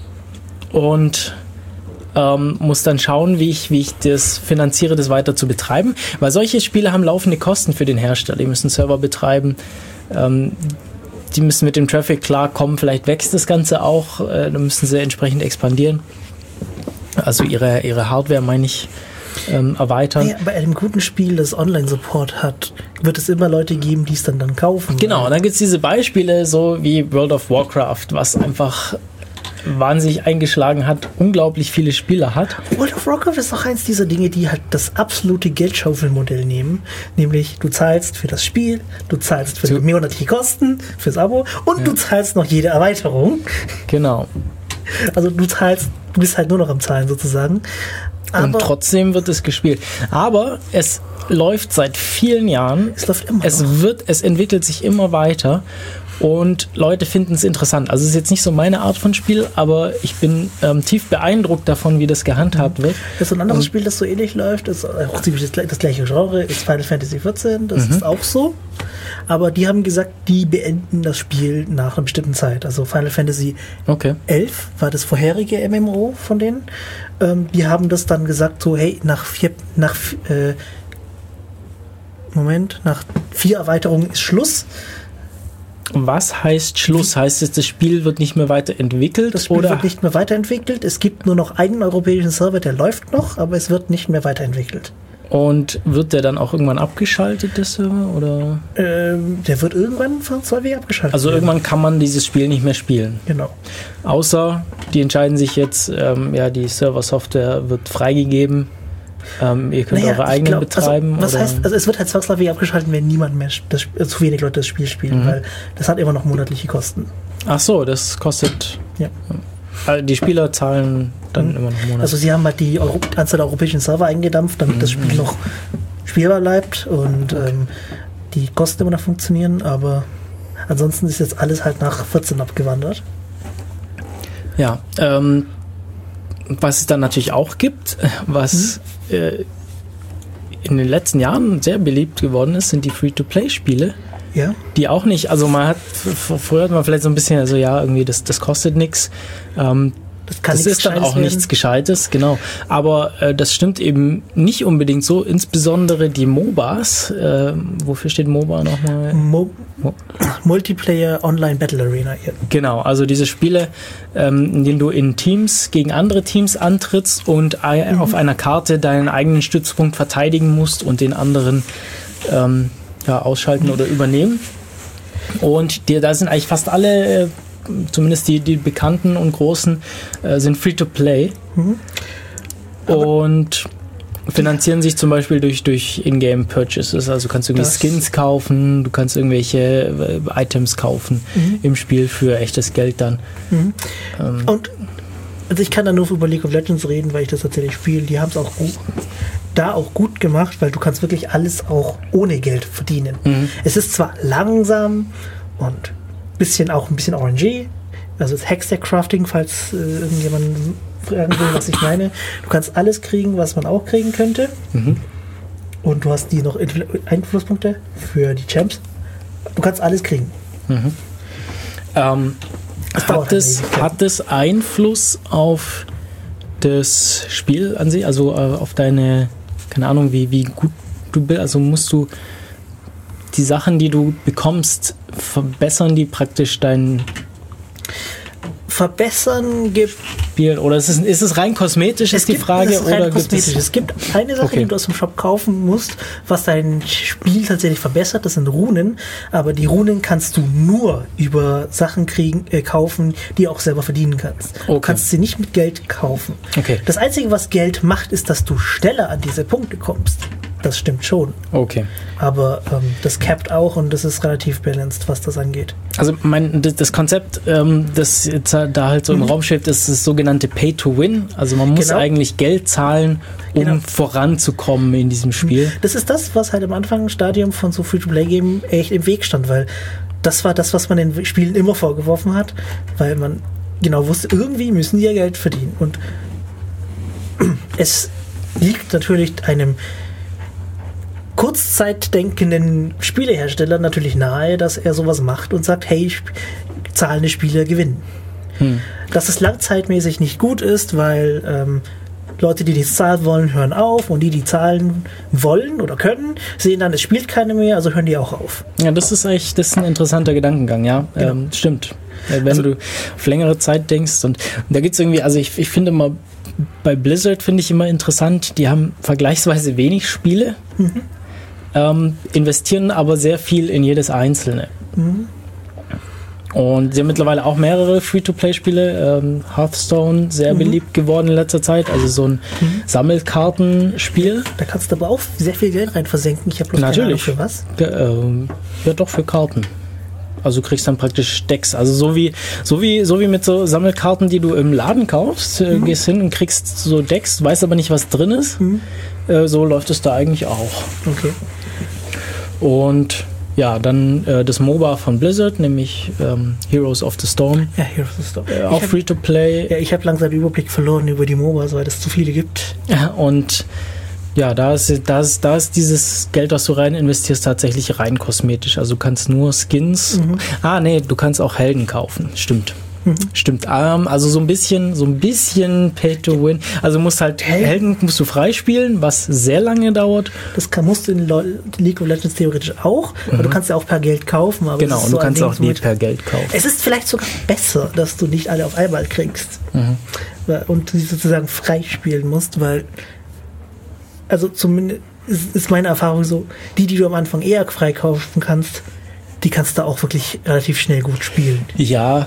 und ähm, muss dann schauen, wie ich, wie ich das finanziere, das weiter zu betreiben. Weil solche Spiele haben laufende Kosten für den Hersteller. Die müssen Server betreiben, ähm, die müssen mit dem Traffic klarkommen, vielleicht wächst das Ganze auch, äh, dann müssen sie entsprechend expandieren. Also ihre, ihre Hardware, meine ich, ähm, erweitern. Ja, bei einem guten Spiel, das Online-Support hat, wird es immer Leute geben, die es dann dann kaufen. Genau, und dann gibt es diese Beispiele, so wie World of Warcraft, was einfach wahnsinnig eingeschlagen hat, unglaublich viele Spieler hat. World of Warcraft ist auch eins dieser Dinge, die halt das absolute Geldschaufelmodell nehmen. Nämlich, du zahlst für das Spiel, du zahlst für die monatliche Kosten, fürs Abo und ja. du zahlst noch jede Erweiterung. Genau. Also du zahlst, du bist halt nur noch am Zahlen sozusagen. Aber und trotzdem wird es gespielt. Aber es läuft seit vielen Jahren. Es läuft immer es noch. Wird, es entwickelt sich immer weiter. Und Leute finden es interessant. Also es ist jetzt nicht so meine Art von Spiel, aber ich bin ähm, tief beeindruckt davon, wie das gehandhabt wird. Das ist ein anderes und Spiel, das so ähnlich läuft, ist auch ziemlich das, das gleiche Genre, ist Final Fantasy vierzehn, das mhm. ist auch so. Aber die haben gesagt, die beenden das Spiel nach einer bestimmten Zeit. Also Final Fantasy okay. elf war das vorherige M M O von denen. Ähm, die haben das dann gesagt, so hey, nach vier, nach äh, Moment, nach vier Erweiterungen ist Schluss. Was heißt Schluss? Heißt es, das Spiel wird nicht mehr weiterentwickelt? Das Spiel oder? wird nicht mehr weiterentwickelt. Es gibt nur noch einen europäischen Server, der läuft noch, aber es wird nicht mehr weiterentwickelt. Und wird der dann auch irgendwann abgeschaltet, der Server? Oder? Ähm, der wird irgendwann von zwei W abgeschaltet. Also irgendwann kann man dieses Spiel nicht mehr spielen. Genau. Außer die entscheiden sich jetzt, ähm, ja, die Server-Software wird freigegeben. Ähm, ihr könnt Naja, eure ich eigenen glaub, betreiben. Also, was oder? heißt, also es wird halt zwangsläufig abgeschaltet, wenn niemand mehr, das, äh, zu wenig Leute das Spiel spielen, Mhm. weil das hat immer noch monatliche Kosten. Ach so, das kostet. Ja. Also die Spieler zahlen dann Mhm. immer noch Monat. Also sie haben halt die Euro Anzahl der europäischen Server eingedampft, damit das Spiel noch spielbar bleibt und ähm, die Kosten immer noch funktionieren, aber ansonsten ist jetzt alles halt nach vierzehn abgewandert. Ja, ähm, was es dann natürlich auch gibt, was mhm. äh, in den letzten Jahren sehr beliebt geworden ist, sind die Free-to-Play-Spiele. Ja. Die auch nicht, also man hat, f- früher hat man vielleicht so ein bisschen, also ja, irgendwie das, das kostet nichts. Ähm, Das kann das nichts ist dann Gescheites auch werden. nichts Gescheites, genau. Aber äh, das stimmt eben nicht unbedingt so, insbesondere die MOBAs. Äh, wofür steht MOBA nochmal? Mo Mo- Multiplayer Online Battle Arena. Ja. Genau, also diese Spiele, ähm, in denen du in Teams gegen andere Teams antrittst und ei- Mhm. auf einer Karte deinen eigenen Stützpunkt verteidigen musst und den anderen ähm, ja, ausschalten oder übernehmen. Und die, da sind eigentlich fast alle, äh, zumindest die, die bekannten und großen, äh, sind Free-to-Play. Mhm. Und finanzieren sich zum Beispiel durch, durch In-Game-Purchases. Also kannst du irgendwie Das- Skins kaufen, du kannst irgendwelche äh, Items kaufen Mhm. im Spiel für echtes Geld dann. Mhm. Ähm, Und also ich kann da nur über League of Legends reden, weil ich das tatsächlich spiele. Die haben es auch gut, da auch gut gemacht, weil du kannst wirklich alles auch ohne Geld verdienen. Mhm. Es ist zwar langsam und bisschen auch ein bisschen R N G, also das Hextech-Crafting, falls äh, irgendjemand fragen will, was ich meine. Du kannst alles kriegen, was man auch kriegen könnte. Mhm. Und du hast die noch Infl- Einflusspunkte für die Champs. Du kannst alles kriegen. Mhm. Ähm, Das dauert hat, halt es, eine Ewigkeit. hat es Einfluss auf das Spiel an sich, also äh, auf deine, keine Ahnung, wie, wie gut du bist, also musst du die Sachen, die du bekommst, verbessern die praktisch dein Verbessern gibt Spiel, oder ist es, ist es rein kosmetisch, ist die gibt- Frage, das ist rein oder gibt kosmetisch. es, Es gibt eine Sache, Okay. die du aus dem Shop kaufen musst, was dein Spiel tatsächlich verbessert, das sind Runen, aber die Runen kannst du nur über Sachen kriegen, äh, kaufen, die du auch selber verdienen kannst. Du Okay. kannst sie nicht mit Geld kaufen. Okay. Das Einzige, was Geld macht, ist, dass du schneller an diese Punkte kommst. Das stimmt schon. okay. Aber ähm, das capped auch und das ist relativ balanced, was das angeht. Also mein, das, das Konzept, ähm, das jetzt da halt so im Raum schwebt, ist das sogenannte Pay-to-Win. Also man muss Genau. eigentlich Geld zahlen, um Genau. voranzukommen in diesem Spiel. Das ist das, was halt am Anfangsstadium von so Free-to-Play-Game echt im Weg stand, weil das war das, was man den Spielen immer vorgeworfen hat, weil man genau wusste, irgendwie müssen die ja Geld verdienen. Und es liegt natürlich einem kurzzeitdenkenden Spielehersteller natürlich nahe, dass er sowas macht und sagt, hey, sp- zahlende Spieler gewinnen. Hm. Dass es langzeitmäßig nicht gut ist, weil ähm, Leute, die nichts zahlen wollen, hören auf und die, die zahlen wollen oder können, sehen dann, es spielt keine mehr, also hören die auch auf. Ja, das ist eigentlich, das ist ein interessanter Gedankengang, ja. Genau. Ähm, stimmt. Äh, Wenn Also- du auf längere Zeit denkst und, und da gibt's irgendwie, also ich, ich finde mal, bei Blizzard finde ich immer interessant, die haben vergleichsweise wenig Spiele, Mhm. ähm, investieren aber sehr viel in jedes einzelne. Mhm. Und sie haben mittlerweile auch mehrere Free-to-Play-Spiele. Ähm, Hearthstone, sehr Mhm. beliebt geworden in letzter Zeit. Also so ein Sammelkartenspiel. Da kannst du aber auch sehr viel Geld rein versenken. Ich habe bloß keine Ahnung Natürlich. für was. Ja, ähm, ja, doch für Karten. Also du kriegst dann praktisch Decks. Also so wie, so wie, so wie mit so Sammelkarten, die du im Laden kaufst, äh, gehst hin und kriegst so Decks, weißt aber nicht, was drin ist. Mhm. Äh, so läuft es da eigentlich auch. Okay. Und ja, dann äh, das MOBA von Blizzard, nämlich ähm, Heroes of the Storm. Ja, Heroes of the Storm. Äh, Ich auch hab- Free-to-Play. Ja, ich habe langsam den Überblick verloren über die MOBAs, weil es zu viele gibt. Und ja, da ist, da, ist, da ist dieses Geld, was du rein investierst, tatsächlich rein kosmetisch. Also du kannst nur Skins. Mhm. Ah, nee, du kannst auch Helden kaufen. Stimmt. Mhm. Stimmt. Ähm, also so ein bisschen, so ein bisschen Pay to Win. Also du musst halt Helden? Helden musst du freispielen, was sehr lange dauert. Das kann, musst du in Lo- League of Legends theoretisch auch, aber du kannst ja auch per Geld kaufen. Aber Genau, es ist und so du ein kannst Ding, auch so nie mit- per Geld kaufen. Es ist vielleicht sogar besser, dass du nicht alle auf einmal kriegst Mhm. weil- und sie sozusagen freispielen musst, weil also zumindest ist, ist meine Erfahrung so, die, die du am Anfang eher freikaufen kannst, die kannst du auch wirklich relativ schnell gut spielen. Ja.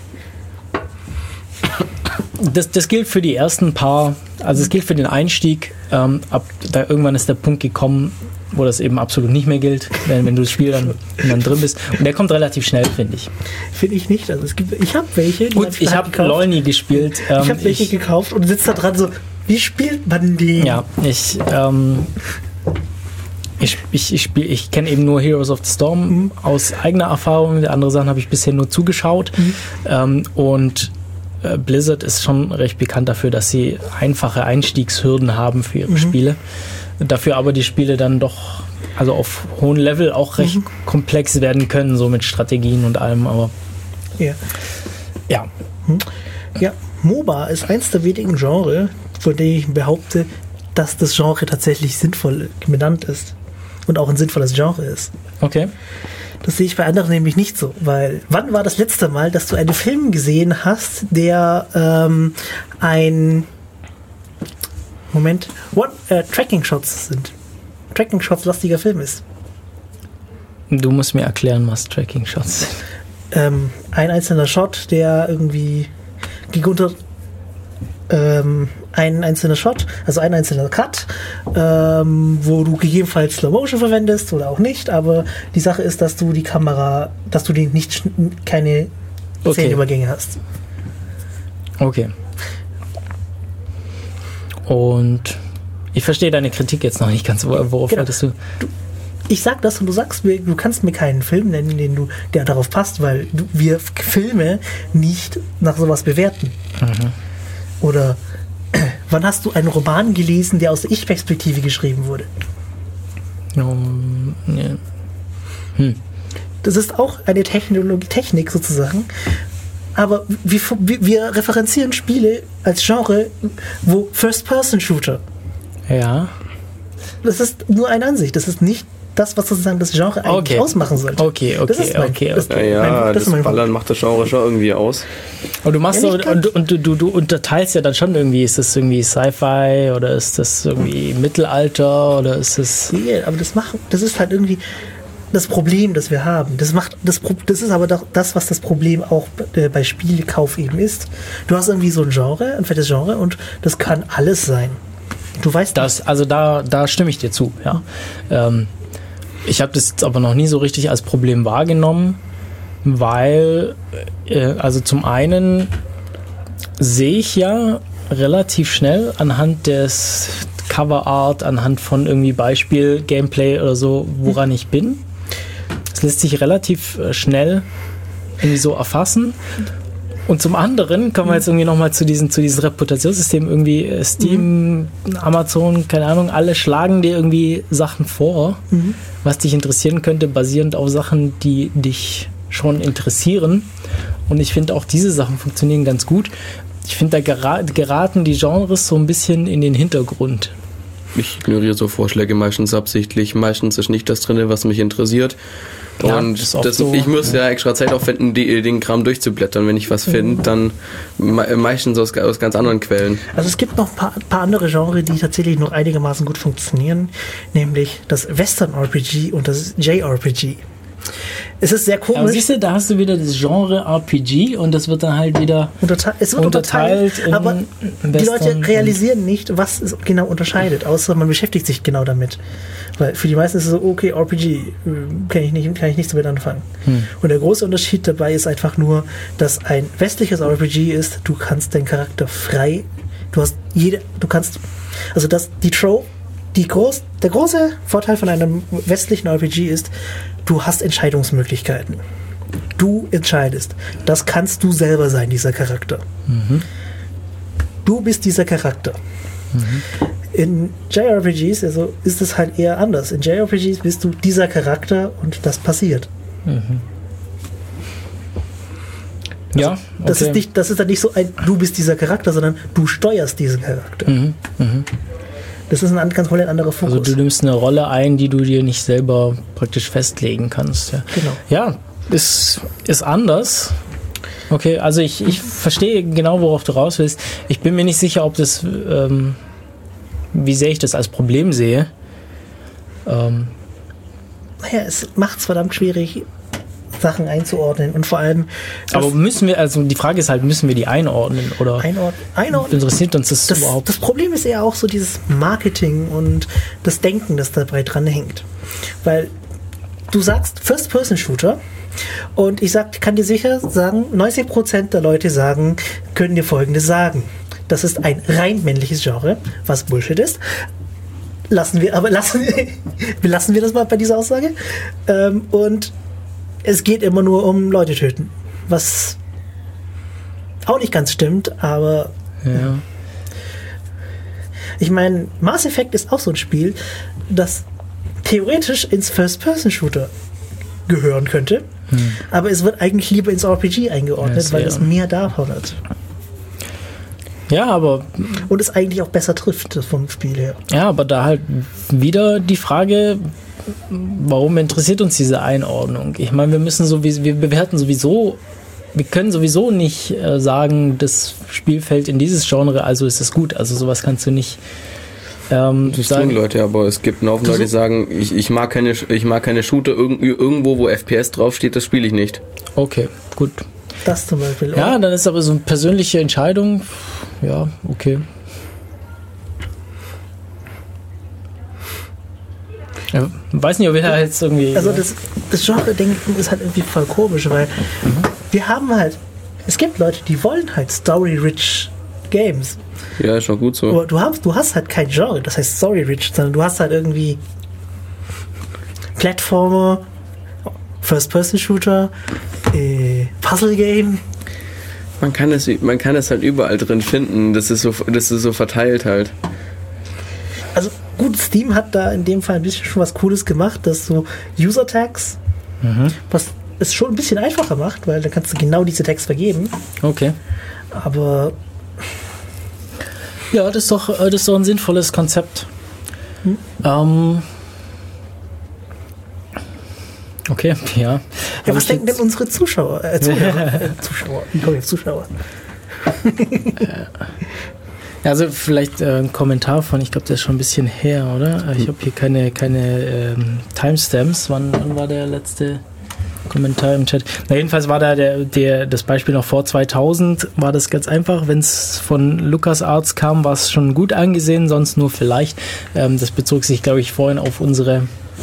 Das, das gilt für die ersten paar, also es gilt für den Einstieg. Ähm, ab da irgendwann ist der Punkt gekommen, wo das eben absolut nicht mehr gilt, wenn, wenn du das Spiel dann, dann drin bist. Und der kommt relativ schnell, finde ich. Finde ich nicht. Also es gibt, ich habe welche. Die Gut, hab ich habe LOL nie gespielt. Ähm, ich habe welche ich, gekauft und sitze da dran so, wie spielt man die? Ja, ich, ähm, ich, ich, ich, spiel, ich kenne eben nur Heroes of the Storm mhm. aus eigener Erfahrung. Die andere Sachen habe ich bisher nur zugeschaut. Mhm. Ähm, und äh, Blizzard ist schon recht bekannt dafür, dass sie einfache Einstiegshürden haben für ihre mhm. Spiele. Dafür aber die Spiele dann doch, also auf hohem Level auch recht mhm. komplex werden können, so mit Strategien und allem, aber ja. Ja. Mhm. Ja, MOBA ist eins der wenigen Genres, von denen ich behaupte, dass das Genre tatsächlich sinnvoll benannt ist und auch ein sinnvolles Genre ist. Okay. Das sehe ich bei anderen nämlich nicht so, weil wann war das letzte Mal, dass du einen Film gesehen hast, der ähm, ein Moment, What, äh, Tracking-Shots sind. Tracking-Shots-lastiger Film ist. Du musst mir erklären, was Tracking-Shots sind. Ähm, ein einzelner Shot, der irgendwie unter ähm, ein einzelner Shot, also ein einzelner Cut, ähm, wo du gegebenenfalls Slow Motion verwendest oder auch nicht, aber die Sache ist, dass du die Kamera, dass du die nicht keine okay. Szenenübergänge hast. Okay. Und ich verstehe deine Kritik jetzt noch nicht ganz. Worauf genau. wolltest du? du? Ich sag das und du sagst mir, du kannst mir keinen Film nennen, den du, der darauf passt, weil du, wir Filme nicht nach sowas bewerten. Mhm. Oder äh, wann hast du einen Roman gelesen, der aus der Ich-Perspektive geschrieben wurde? Um, yeah. hm. Das ist auch eine Technologie, Technik sozusagen. Aber wir, wir referenzieren Spiele als Genre, wo First-Person-Shooter. Ja. Das ist nur eine Ansicht. Das ist nicht das, was sozusagen das Genre eigentlich okay. ausmachen sollte. Okay, okay, das ist mein, okay. Das, ja, ja mein, das, das mein Ballern macht das Genre schon irgendwie aus. Und du machst ja, so, und, und du, du, du unterteilst ja dann schon irgendwie, ist das irgendwie Sci-Fi oder ist das irgendwie Mittelalter oder ist das... Ja, aber das machen, das ist halt irgendwie das Problem, das wir haben. Das macht das, das ist aber doch das, was das Problem auch bei Spielekauf eben ist. Du hast irgendwie so ein Genre, ein fettes Genre und das kann alles sein. Du weißt das, also da, da stimme ich dir zu, ja. Ähm, ich habe das jetzt aber noch nie so richtig als Problem wahrgenommen, weil, äh, also zum einen sehe ich ja relativ schnell anhand des Coverart, anhand von irgendwie Beispiel, Gameplay oder so, woran ich bin. Es lässt sich relativ schnell irgendwie so erfassen. Und zum anderen kommen wir jetzt irgendwie nochmal zu diesen, zu diesem Reputationssystem, irgendwie Steam, mhm. Amazon, keine Ahnung, alle schlagen dir irgendwie Sachen vor, mhm. was dich interessieren könnte, basierend auf Sachen, die dich schon interessieren. Und ich finde auch diese Sachen funktionieren ganz gut. Ich finde, da gera- geraten die Genres so ein bisschen in den Hintergrund. Ich ignoriere so Vorschläge meistens absichtlich. Meistens ist nicht das drin, was mich interessiert. Ja, und das das, so, ich muss ja. ja extra Zeit aufwenden, die, den Kram durchzublättern. Wenn ich was finde, dann me- meistens aus, aus ganz anderen Quellen. Also es gibt noch ein paar, paar andere Genres, die tatsächlich noch einigermaßen gut funktionieren, nämlich das Western-R P G und das J R P G. Es ist sehr komisch. Aber siehst du, da hast du wieder das Genre R P G und das wird dann halt wieder Unterte- es wird unterteilt. unterteilt, aber die Leute realisieren nicht, was es genau unterscheidet, außer man beschäftigt sich genau damit. Weil für die meisten ist es so, okay, R P G, äh, kann ich nicht, kann ich nichts damit anfangen. Hm. Und der große Unterschied dabei ist einfach nur, dass ein westliches R P G ist, du kannst deinen Charakter frei, du hast jede, du kannst, also das, die Trope, die groß, der große Vorteil von einem westlichen R P G ist, du hast Entscheidungsmöglichkeiten. Du entscheidest. Das kannst du selber sein, dieser Charakter. Mhm. Du bist dieser Charakter. Mhm. In J R P Gs also ist es halt eher anders. In J R P Gs bist du dieser Charakter und das passiert. Mhm. Also ja, okay. das ist nicht, das ist dann nicht so ein, du bist dieser Charakter, sondern du steuerst diesen Charakter. Mhm. Mhm. Das ist ein ganz komplett anderer Fokus. Also du nimmst eine Rolle ein, die du dir nicht selber praktisch festlegen kannst. Ja, genau. Ja, ist, ist anders. Okay, also ich, ich verstehe genau, worauf du raus willst. Ich bin mir nicht sicher, ob das, ähm, wie sehr ich das als Problem sehe. Ähm, naja, es macht es verdammt schwierig, Sachen einzuordnen und vor allem... aber müssen wir, also die Frage ist halt, müssen wir die einordnen oder einordnen, einordnen. interessiert uns das, das überhaupt? Das Problem ist eher auch so dieses Marketing und das Denken, das dabei dran hängt. Weil du sagst First-Person-Shooter und ich sag, kann dir sicher sagen, neunzig Prozent der Leute sagen, können dir Folgendes sagen. Das ist ein rein männliches Genre, was Bullshit ist. Lassen wir, aber lassen, lassen wir das mal bei dieser Aussage. Ähm, und es geht immer nur um Leute töten. Was auch nicht ganz stimmt, aber Ja. ich meine, Mass Effect ist auch so ein Spiel, das theoretisch ins First-Person-Shooter gehören könnte, Hm. aber es wird eigentlich lieber ins R P G eingeordnet, Ja, weil sehr. es mehr davon hat. Ja, aber Und es eigentlich auch besser trifft vom Spiel her. ja, aber da halt wieder die Frage, warum interessiert uns diese Einordnung? Ich meine, wir müssen sowieso, wir bewerten sowieso, wir können sowieso nicht äh, sagen, das Spiel fällt in dieses Genre, also ist es gut. Also sowas kannst du nicht ähm, Das sagen. tun Leute, aber es gibt einen Haufen Leute, die sagen, ich, ich, mag keine, ich mag keine Shooter, irgend, irgendwo, wo F P S draufsteht, das spiele ich nicht. Okay, gut. Das zum Beispiel. Ja, auch. dann ist aber so eine persönliche Entscheidung. Ja, okay. Ja, weiß nicht, ob wir da jetzt irgendwie. Also das, das Genre-Denken ist halt irgendwie voll komisch, weil wir haben halt, es gibt Leute, die wollen halt Story-Rich Games. Ja, ist schon gut so. Aber du hast, du hast halt kein Genre, das heißt Story-Rich, sondern du hast halt irgendwie Plattformer, First-Person-Shooter, äh, Puzzle-Game. Man kann es, man kann es halt überall drin finden. Das ist so, das ist so verteilt halt. Also gut, Steam hat da in dem Fall ein bisschen schon was Cooles gemacht, dass so User-Tags, Mhm. was es schon ein bisschen einfacher macht, weil dann kannst du genau diese Tags vergeben. Okay. Aber Ja, das ist doch, äh, das ist doch ein sinnvolles Konzept. Hm. Ähm. Okay, ja. ja, Hab was ich denken jetzt- denn unsere Zuschauer? Äh, Zuhörer, äh, Zuschauer, wie komme ich auf Zuschauer? Also vielleicht äh, ein Kommentar von, ich glaube, der ist schon ein bisschen her, oder? Ich habe hier keine, keine ähm, Timestamps. Wann, wann war der letzte Kommentar im Chat? Na, jedenfalls war da der, der, das Beispiel noch vor zweitausend, war das ganz einfach. Wenn es von LucasArts kam, war es schon gut angesehen, sonst nur vielleicht. Ähm, das bezog sich, glaube ich, vorhin auf unsere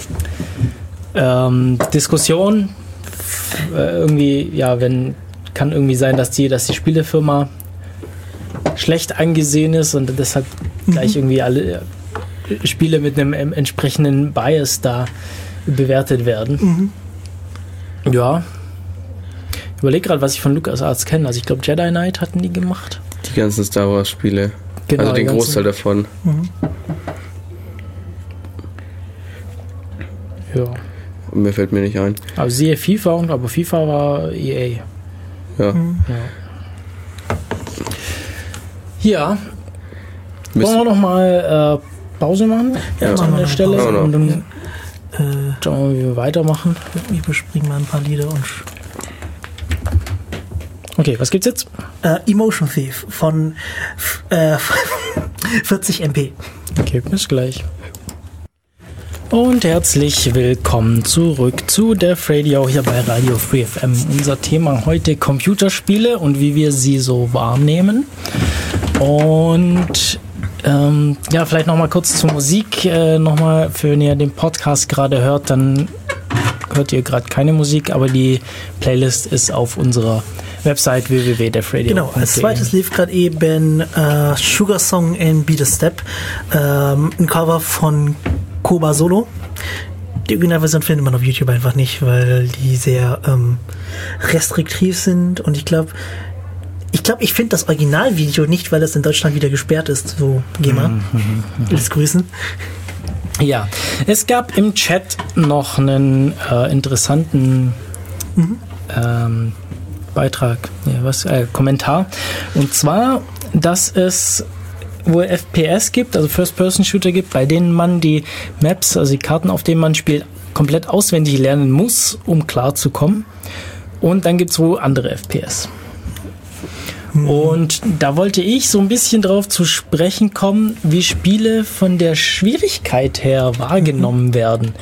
ähm, Diskussion. F- äh, irgendwie, ja, wenn, kann irgendwie sein, dass die, dass die Spielefirma schlecht angesehen ist und deshalb gleich irgendwie alle äh, Spiele mit einem ähm, entsprechenden Bias da bewertet werden. Ja. Ich überlege gerade, was ich von LucasArts kenne. Also ich glaube, Jedi Knight hatten die gemacht. Die ganzen Star Wars Spiele. Genau, also den die ganzen- Großteil davon. Ja. Mir fällt mir nicht ein. Aber siehe FIFA, und aber FIFA war E A. Ja. Ja. Ja. Müsst- Wollen wir noch mal äh, Pause machen? Ja, Jetzt machen an wir der noch Stelle. Pause. Und dann Äh, schauen wir mal, wie wir weitermachen. wir überspringen mal ein paar Lieder und sch- Okay, was gibt's jetzt? äh, Emotion Thief von f- äh, vierzig M P. Okay, bis gleich. Und herzlich willkommen zurück zu Def Radio hier bei Radio Free F M. Unser Thema heute Computerspiele und wie wir sie so wahrnehmen. Und ähm, ja, vielleicht nochmal kurz zur Musik. Äh, nochmal, für wenn ihr den Podcast gerade hört, dann hört ihr gerade keine Musik, aber die Playlist ist auf unserer Website w w w punkt def radio punkt de. Genau, als zweites lief gerade eben äh, Sugar Song in Beat a Step, ähm, ein Cover von Koba Solo. Die Originalversion findet man auf YouTube einfach nicht, weil die sehr ähm, restriktiv sind und ich glaube, ich glaube, ich finde das Originalvideo nicht, weil das in Deutschland wieder gesperrt ist. So, geh mal. Willst grüßen? Ja, es gab im Chat noch einen äh, interessanten ähm, Beitrag, ja, was, äh, Kommentar. Und zwar, dass es wohl F P S gibt, also First-Person-Shooter gibt, bei denen man die Maps, also die Karten, auf denen man spielt, komplett auswendig lernen muss, um klarzukommen. Und dann gibt es wohl andere F P S. Und da wollte ich so ein bisschen drauf zu sprechen kommen, wie Spiele von der Schwierigkeit her wahrgenommen werden.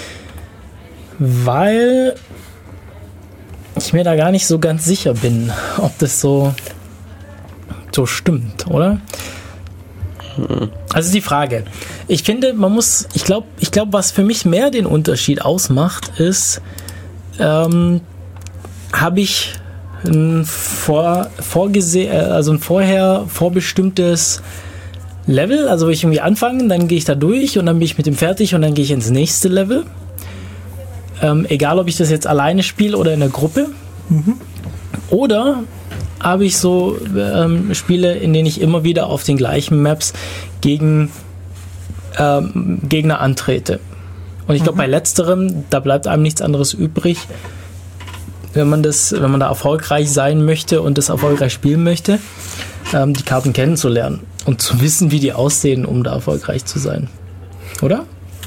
Weil ich mir da gar nicht so ganz sicher bin, ob das so, so stimmt, oder? Also die Frage. Ich finde, man muss, ich glaube, ich glaube, was für mich mehr den Unterschied ausmacht, ist, ähm, habe ich ein vor, vorgese- also ein vorher vorbestimmtes Level, also wenn ich irgendwie anfange, dann gehe ich da durch und dann bin ich mit dem fertig und dann gehe ich ins nächste Level. Ähm, egal, ob ich das jetzt alleine spiele oder in der Gruppe. Mhm. Oder habe ich so ähm, Spiele, in denen ich immer wieder auf den gleichen Maps gegen ähm, Gegner antrete. Und ich glaube, mhm. bei letzterem, da bleibt einem nichts anderes übrig, wenn man das, wenn man da erfolgreich sein möchte und das erfolgreich spielen möchte, ähm, die Karten kennenzulernen und zu wissen, wie die aussehen, um da erfolgreich zu sein. Oder?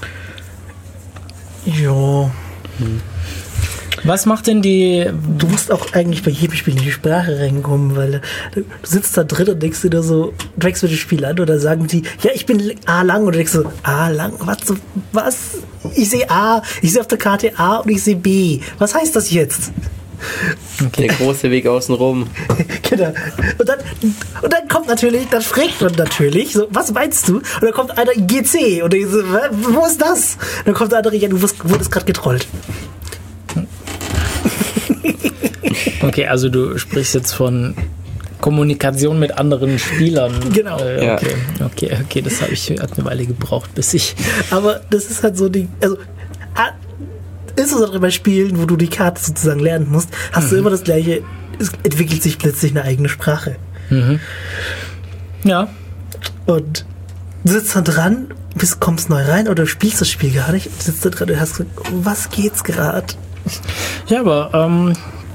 Ja. Hm. Was macht denn die... Du musst auch eigentlich bei jedem Spiel in die Sprache reinkommen, weil du sitzt da drin und denkst dir so, du fängst mit dem Spiel an oder sagen die, ja, ich bin A lang und du denkst so, A lang, was, was? Ich sehe A, ich sehe auf der Karte A und ich sehe B. Was heißt das jetzt? Okay. Der große Weg außen rum. Genau. Und dann, und dann kommt natürlich, dann fragt man natürlich, so, was meinst du? Und dann kommt einer G C und ich so, wo ist das? Und dann kommt der andere, ja, du wurdest gerade getrollt. Okay, also du sprichst jetzt von Kommunikation mit anderen Spielern. Genau. Äh, ja. okay, okay, okay, das habe ich hat eine Weile gebraucht, bis ich... Aber das ist halt so die, also insbesondere bei Spielen, wo du die Karte sozusagen lernen musst, hast mhm. du immer das Gleiche, es entwickelt sich plötzlich eine eigene Sprache. Mhm. Ja. Und du sitzt da dran, bist, kommst neu rein oder spielst das Spiel gar nicht, sitzt da dran und hast gesagt, um was geht's gerade? Ja, aber ähm,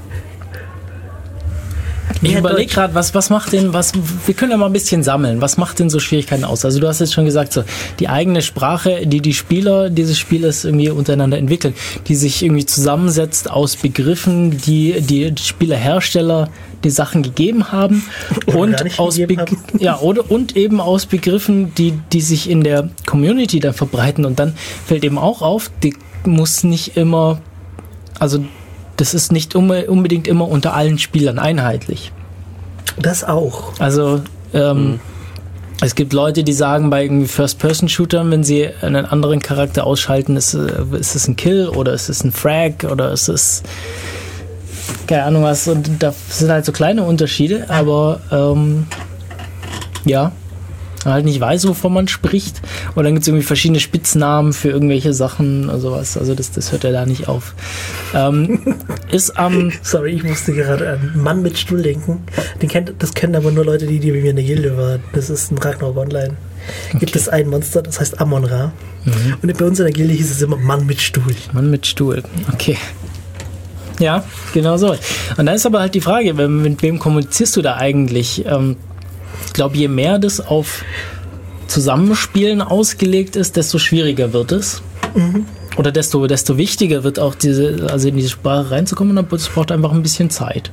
ich überlege gerade, was, was macht denn, was, wir können ja mal ein bisschen sammeln, was macht denn so Schwierigkeiten aus? Also du hast jetzt schon gesagt, so die eigene Sprache, die die Spieler dieses Spieles irgendwie untereinander entwickeln, die sich irgendwie zusammensetzt aus Begriffen, die die Spielerhersteller die Sachen gegeben haben und aus Be- haben. Ja, oder und eben aus Begriffen, die die sich in der Community dann verbreiten. Und dann fällt eben auch auf, die muss nicht immer, also das ist nicht unbedingt immer unter allen Spielern einheitlich. Das auch. Also ähm, mhm. es gibt Leute, die sagen bei irgendwie First-Person-Shootern, wenn sie einen anderen Charakter ausschalten, ist, ist es ein Kill oder ist es ein Frag oder ist es keine Ahnung was. Und da sind halt so kleine Unterschiede, aber ähm, ja, man halt nicht weiß, wovon man spricht. Und dann gibt es irgendwie verschiedene Spitznamen für irgendwelche Sachen und sowas. Also das, das hört ja da nicht auf. Ähm, ist am... Um Sorry, ich musste gerade an Mann mit Stuhl denken. Den kennt, das kennen aber nur Leute, die, die bei mir in der Gilde waren. Das ist ein Ragnarok Online. Okay. Gibt es ein Monster, das heißt Amon-Ra. Mhm. Und bei uns in der Gilde hieß es immer Mann mit Stuhl. Mann mit Stuhl, okay. Ja, genau so. Und dann ist aber halt die Frage, mit wem kommunizierst du da eigentlich? Ähm, Ich glaube, je mehr das auf Zusammenspielen ausgelegt ist, desto schwieriger wird es. Mhm. Oder desto, desto wichtiger wird auch diese, also in diese Sprache reinzukommen. Und es braucht einfach ein bisschen Zeit.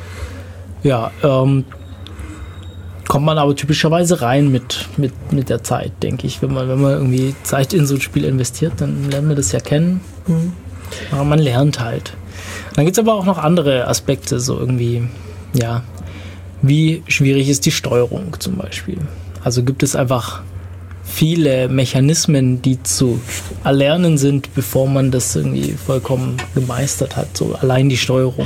Ja, ähm, kommt man aber typischerweise rein mit, mit, mit der Zeit, denke ich. Wenn man, wenn man irgendwie Zeit in so ein Spiel investiert, dann lernt man das ja kennen. Mhm. Aber man lernt halt. Dann gibt es aber auch noch andere Aspekte, so irgendwie, ja, wie schwierig ist die Steuerung zum Beispiel. Also gibt es einfach viele Mechanismen, die zu erlernen sind, bevor man das irgendwie vollkommen gemeistert hat. So allein die Steuerung.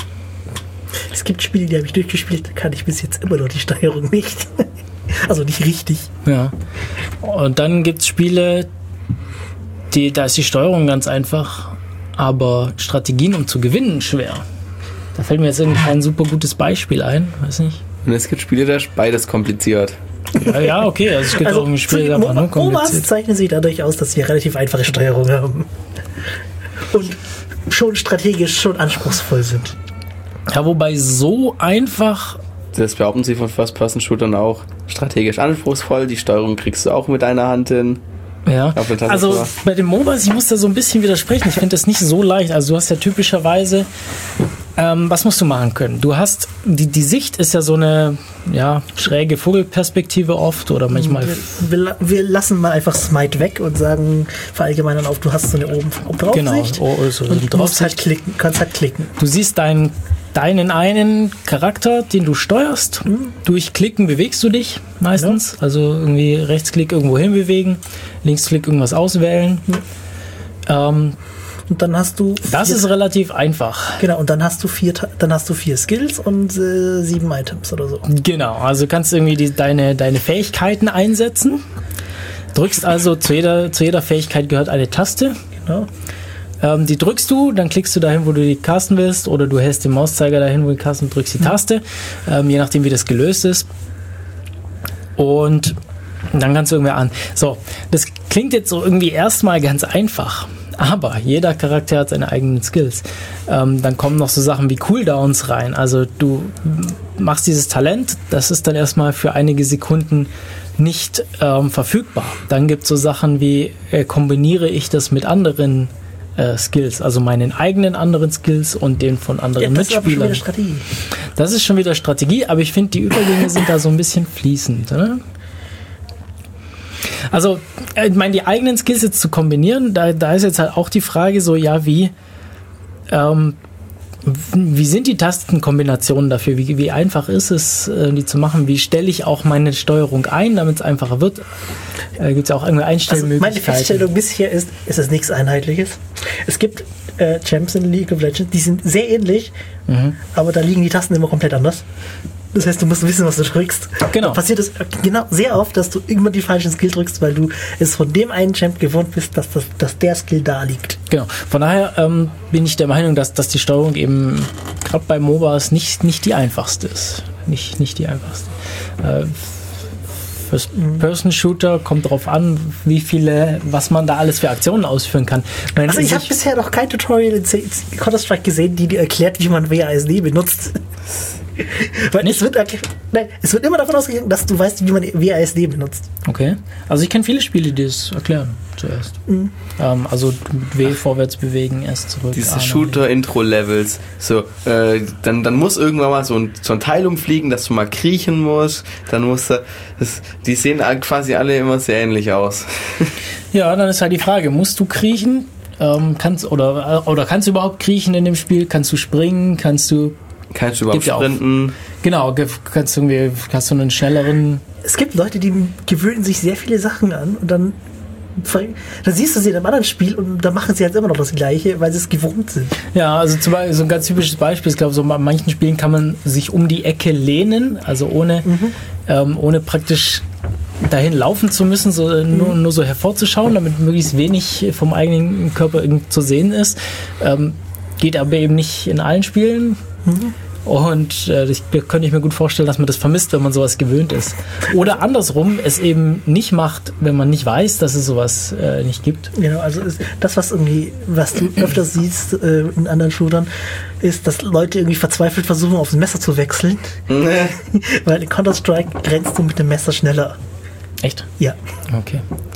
Es gibt Spiele, die habe ich durchgespielt, da kann ich bis jetzt immer noch die Steuerung nicht. Also nicht richtig. Ja. Und dann gibt es Spiele, die, da ist die Steuerung ganz einfach, aber Strategien, um zu gewinnen, schwer. Da fällt mir jetzt irgendwie kein super gutes Beispiel ein, weiß nicht. Und es gibt Spiele, da ist beides kompliziert. Ja, ja, okay, also es gibt also auch ein Spiel, da war nur kompliziert. MOBAs zeichnen sich dadurch aus, dass sie relativ einfache Steuerung haben. Und schon strategisch schon anspruchsvoll sind. Ja, wobei so einfach... Das behaupten sie von First-Person-Shootern auch. Strategisch anspruchsvoll, die Steuerung kriegst du auch mit einer Hand hin. Ja, also bei den MOBAs, ich muss da so ein bisschen widersprechen. Ich finde das nicht so leicht. Also du hast ja typischerweise Ähm, was musst du machen können? Du hast, die, die Sicht ist ja so eine ja, schräge Vogelperspektive oft oder manchmal. Wir, wir, wir lassen mal einfach Smite weg und sagen, verallgemeinern auf, du hast so eine oben drauf Genau, Sicht oh, so und du musst halt klicken, kannst halt klicken. Du siehst deinen, deinen einen Charakter, den du steuerst. Mhm. Durch Klicken bewegst du dich meistens. Ja. Also irgendwie Rechtsklick irgendwo hin bewegen, Linksklick irgendwas auswählen. Mhm. Ähm, Und dann hast du das vier, ist relativ einfach. Genau, und dann hast du vier, dann hast du vier Skills und äh, sieben Items oder so. Genau, also kannst du irgendwie die, deine, deine Fähigkeiten einsetzen. Drückst also zu jeder, zu jeder Fähigkeit gehört eine Taste. Genau. Ähm, die drückst du, dann klickst du dahin, wo du die casten willst, oder du hältst den Mauszeiger dahin, wo du die casten, drückst die Taste, ähm, je nachdem wie das gelöst ist. Und dann kannst du irgendwie an. So, das klingt jetzt so irgendwie erstmal ganz einfach. Aber jeder Charakter hat seine eigenen Skills. Ähm, dann kommen noch so Sachen wie Cooldowns rein. Also du machst dieses Talent, das ist dann erstmal für einige Sekunden nicht ähm, verfügbar. Dann gibt es so Sachen wie, äh, kombiniere ich das mit anderen äh, Skills, also meinen eigenen anderen Skills und den von anderen ja, das Mitspielern. Ist aber schon wieder Strategie. Das ist schon wieder Strategie, aber ich finde, die Übergänge sind da so ein bisschen fließend. Ne? Also, ich meine, die eigenen Skills jetzt zu kombinieren, da, da ist jetzt halt auch die Frage so, ja, wie ähm, wie sind die Tastenkombinationen dafür? Wie, wie einfach ist es, die zu machen? Wie stelle ich auch meine Steuerung ein, damit es einfacher wird? Äh, gibt es auch irgendwelche Einstellmöglichkeiten? Also meine Feststellung bisher ist, es ist nichts Einheitliches. Es gibt äh, Champs in League of Legends, die sind sehr ähnlich, mhm. aber da liegen die Tasten immer komplett anders. Das heißt, du musst wissen, was du drückst. Genau. Da passiert es genau sehr oft, dass du irgendwann die falschen Skill drückst, weil du es von dem einen Champ gewohnt bist, dass, das, dass der Skill da liegt. Genau. Von daher ähm, bin ich der Meinung, dass, dass die Steuerung eben gerade bei MOBAs nicht, nicht die einfachste ist. Nicht, nicht die einfachste. Äh, First-Person-Shooter kommt drauf an, wie viele, was man da alles für Aktionen ausführen kann. Wenn also ich habe bisher noch kein Tutorial in Counter-Strike gesehen, die dir erklärt, wie man W A S D benutzt. Weil es wird, nein, es wird immer davon ausgegangen, dass du weißt, wie man W A S D benutzt. Okay. Also ich kenne viele Spiele, die es erklären zuerst. Mhm. Ähm, also W Ach, vorwärts bewegen, erst zurück. Diese Shooter-Intro-Levels. So, äh, dann, dann muss irgendwann mal so ein, so ein Teil umfliegen, dass du mal kriechen musst. Dann musst du. Das, die sehen quasi alle immer sehr ähnlich aus. Ja, dann ist halt die Frage, musst du kriechen? Ähm, kannst, oder, oder kannst du überhaupt kriechen in dem Spiel? Kannst du springen? Kannst du. Kannst du überhaupt sprinten? Ja genau, kannst du irgendwie, hast du einen schnelleren. Es gibt Leute, die gewöhnen sich sehr viele Sachen an und dann, dann siehst du sie in einem anderen Spiel und dann machen sie halt immer noch das Gleiche, weil sie es gewohnt sind. Ja, also zum Beispiel so ein ganz typisches Beispiel, ich glaube, so bei manchen Spielen kann man sich um die Ecke lehnen, also ohne, mhm. ähm, ohne praktisch dahin laufen zu müssen, so, mhm. nur, nur so hervorzuschauen, damit möglichst wenig vom eigenen Körper zu sehen ist. Ähm, geht aber eben nicht in allen Spielen. Mhm. Und äh, ich könnte ich mir gut vorstellen, dass man das vermisst, wenn man sowas gewöhnt ist. Oder andersrum, es eben nicht macht, wenn man nicht weiß, dass es sowas äh, nicht gibt. Genau, also ist das, was irgendwie, was du öfter siehst äh, in anderen Shootern, ist, dass Leute irgendwie verzweifelt versuchen, aufs Messer zu wechseln. Nee. Weil in Counter-Strike grenzt du mit dem Messer schneller. Echt? Ja. Okay.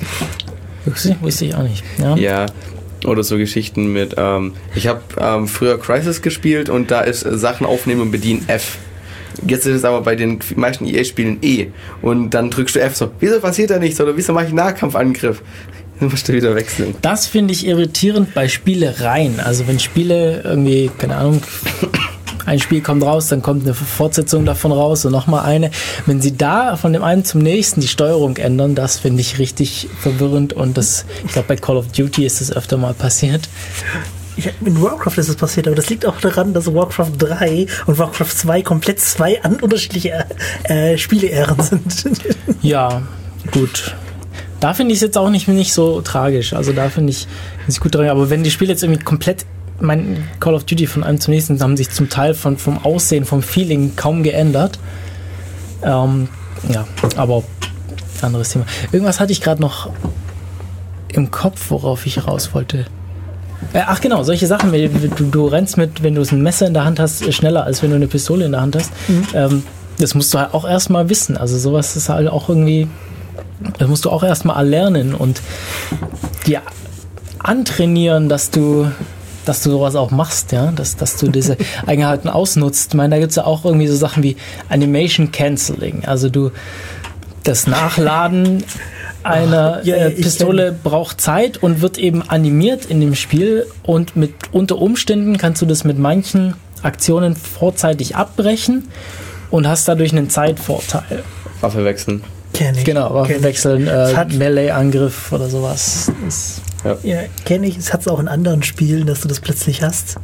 Wusste ich auch nicht. Ja. Ja. Oder so Geschichten mit, ähm, ich habe ähm, früher Crysis gespielt und da ist äh, Sachen aufnehmen und bedienen F. Jetzt ist es aber bei den meisten E A-Spielen E. Und dann drückst du F so, wieso passiert da nichts oder wieso mache ich einen Nahkampfangriff? Dann musst du wieder wechseln. Das finde ich irritierend bei Spielereien. Also wenn Spiele irgendwie, keine Ahnung, ein Spiel kommt raus, dann kommt eine Fortsetzung davon raus und nochmal eine. Wenn sie da von dem einen zum nächsten die Steuerung ändern, das finde ich richtig verwirrend und das, ich glaube bei Call of Duty ist das öfter mal passiert. Ja, in Warcraft ist es passiert, aber das liegt auch daran, dass Warcraft drei und Warcraft zwei komplett zwei an unterschiedliche äh, Spieleären sind. Ja, gut. Da finde ich es jetzt auch nicht, nicht so tragisch. Also da finde ich es gut dran. Aber wenn die Spiele jetzt irgendwie komplett mein Call of Duty von einem zum nächsten haben sich zum Teil von, vom Aussehen, vom Feeling kaum geändert. Ähm, ja, aber anderes Thema. Irgendwas hatte ich gerade noch im Kopf, worauf ich raus wollte. Äh, ach genau, solche Sachen. Du, du rennst mit, wenn du ein Messer in der Hand hast, schneller, als wenn du eine Pistole in der Hand hast. Mhm. Ähm, das musst du halt auch erstmal wissen. Also sowas ist halt auch irgendwie, das musst du auch erstmal erlernen und dir antrainieren, dass du dass du sowas auch machst, ja, dass, dass du diese Eigenheiten ausnutzt. Ich meine, da gibt es ja auch irgendwie so Sachen wie Animation Cancelling. Also du, das Nachladen einer Ja, äh, ich Pistole braucht Zeit und wird eben animiert in dem Spiel und mit unter Umständen kannst du das mit manchen Aktionen vorzeitig abbrechen und hast dadurch einen Zeitvorteil. Waffe wechseln. Kenn ich. Genau, Waffen Kenn ich. wechseln, Es äh, hat- Melee-Angriff oder sowas. Das, Ja, kenne ich. Es hat es auch in anderen Spielen, dass du das plötzlich hast.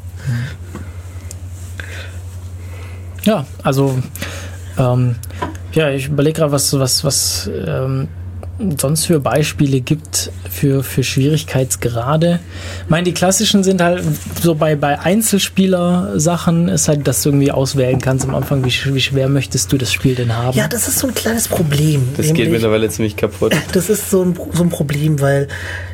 ja, also ähm, ja, ich überlege gerade, was, was, was ähm, sonst für Beispiele gibt für, für Schwierigkeitsgrade. Ich meine, die klassischen sind halt so bei, bei Einzelspieler-Sachen ist halt, dass du irgendwie auswählen kannst am Anfang, wie, sch- wie schwer möchtest du das Spiel denn haben. Ja, das ist so ein kleines Problem. Das geht Nämlich- mittlerweile ziemlich kaputt. Das ist so ein, so ein Problem, weil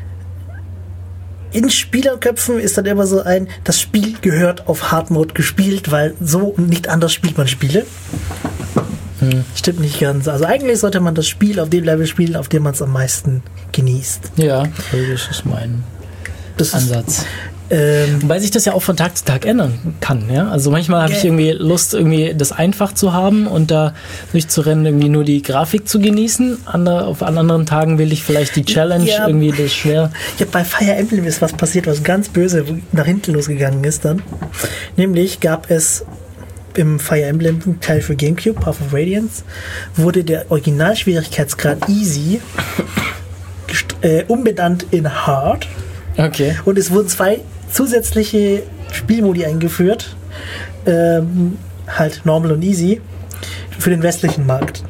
in Spielerköpfen ist dann immer so ein, das Spiel gehört auf Hard Mode gespielt, weil so und nicht anders spielt man Spiele. Hm. Stimmt nicht ganz. Also eigentlich sollte man das Spiel auf dem Level spielen, auf dem man es am meisten genießt. Ja, das ist mein Das ist, Ansatz. ähm, Wobei sich das ja auch von Tag zu Tag ändern kann, ja. Also manchmal habe ich Ja. irgendwie Lust, irgendwie das einfach zu haben und da durchzurennen, irgendwie nur die Grafik zu genießen. Ander, auf anderen Tagen will ich vielleicht die Challenge, Ja. irgendwie das schwer. ja, bei Fire Emblem ist was passiert, was ganz böse nach hinten losgegangen ist dann. Nämlich gab es im Fire Emblem Teil für GameCube, Path of Radiance, wurde der Originalschwierigkeitsgrad Easy gest- äh, umbenannt in Hard. Okay. Und es wurden zwei zusätzliche Spielmodi eingeführt, ähm, halt Normal und Easy, für den westlichen Markt.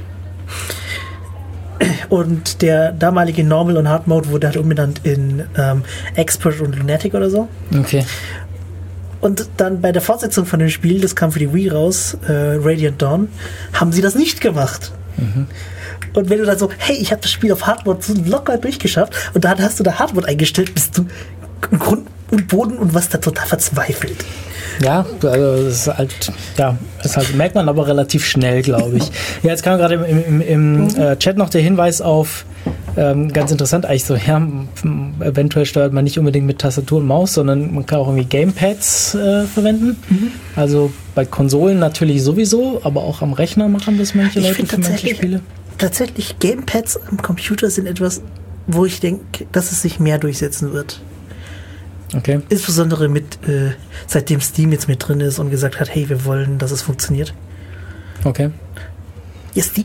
Und der damalige Normal und Hard Mode wurde halt umbenannt in ähm, Expert und Lunatic oder so. Okay. Und dann bei der Fortsetzung von dem Spiel, das kam für die Wii raus, äh, Radiant Dawn, haben sie das nicht gemacht. Und wenn du dann so, hey, ich habe das Spiel auf Hardmode so locker durchgeschafft und dann hast du da Hardmode eingestellt, bist du im Grund und Boden und was da total verzweifelt. Ja, also das ist halt, ja, das halt, merkt man aber relativ schnell, glaube ich. Ja, jetzt kam gerade im, im, im äh, Chat noch der Hinweis auf, ähm, ganz interessant eigentlich so, ja, m- eventuell steuert man nicht unbedingt mit Tastatur und Maus, sondern man kann auch irgendwie Gamepads äh, verwenden. Also bei Konsolen natürlich sowieso, aber auch am Rechner machen das manche Ich Leute finde für manche tatsächlich, Spiele. tatsächlich Gamepads am Computer sind etwas, wo ich denke, dass es sich mehr durchsetzen wird. Okay. Insbesondere mit, äh, seitdem Steam jetzt mit drin ist und gesagt hat, hey, wir wollen, dass es funktioniert. Okay. Ja, Steam.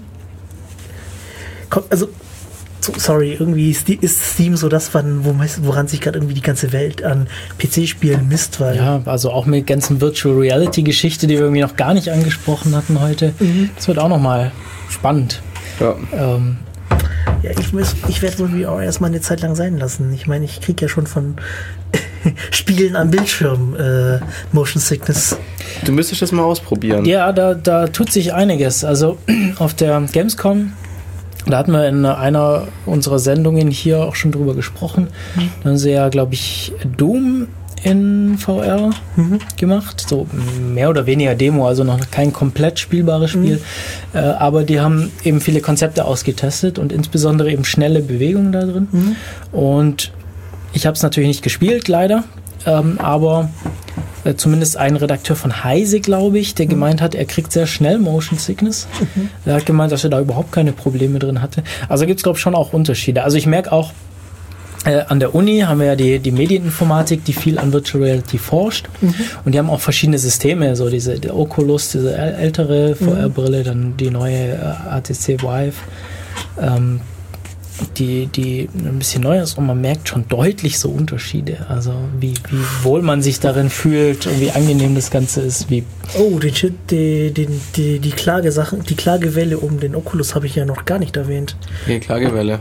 Komm, also, so, sorry, irgendwie ist Ste- ist Steam so das, wann- wo, woran sich gerade irgendwie die ganze Welt an P C-Spielen misst, weil Ja, also auch mit ganzen Virtual Reality Geschichte, die wir irgendwie noch gar nicht angesprochen hatten heute. Das wird auch nochmal spannend. Ja. Ähm, ja, ich, muss- ich werde so V R erstmal eine Zeit lang sein lassen. Ich meine, ich kriege ja schon von Spielen am Bildschirm äh, Motion Sickness. Du müsstest das mal ausprobieren. Ja, da, da tut sich einiges. Also auf der Gamescom, da hatten wir in einer unserer Sendungen hier auch schon drüber gesprochen. Da haben sie ja, glaube ich, Doom in V R gemacht. So mehr oder weniger Demo, also noch kein komplett spielbares Spiel. Äh, aber die haben eben viele Konzepte ausgetestet und insbesondere eben schnelle Bewegungen da drin. Und ich habe es natürlich nicht gespielt, leider. Ähm, aber äh, zumindest ein Redakteur von Heise, glaube ich, der gemeint hat, er kriegt sehr schnell Motion Sickness. Er hat gemeint, dass er da überhaupt keine Probleme drin hatte. Also gibt es, glaube ich, schon auch Unterschiede. Also ich merke auch, äh, an der Uni haben wir ja die, die Medieninformatik, die viel an Virtual Reality forscht. Und die haben auch verschiedene Systeme, so diese die Oculus, diese äl- ältere V R-Brille, dann die neue äh, H T C Vive. Ähm, die, die ein bisschen neu ist und man merkt schon deutlich so Unterschiede. Also wie, wie wohl man sich darin fühlt und wie angenehm das Ganze ist. Wie Oh, den Shit, die, die, die, die Klagesachen, die Klagewelle um den Oculus habe ich ja noch gar nicht erwähnt. Die Klagewelle.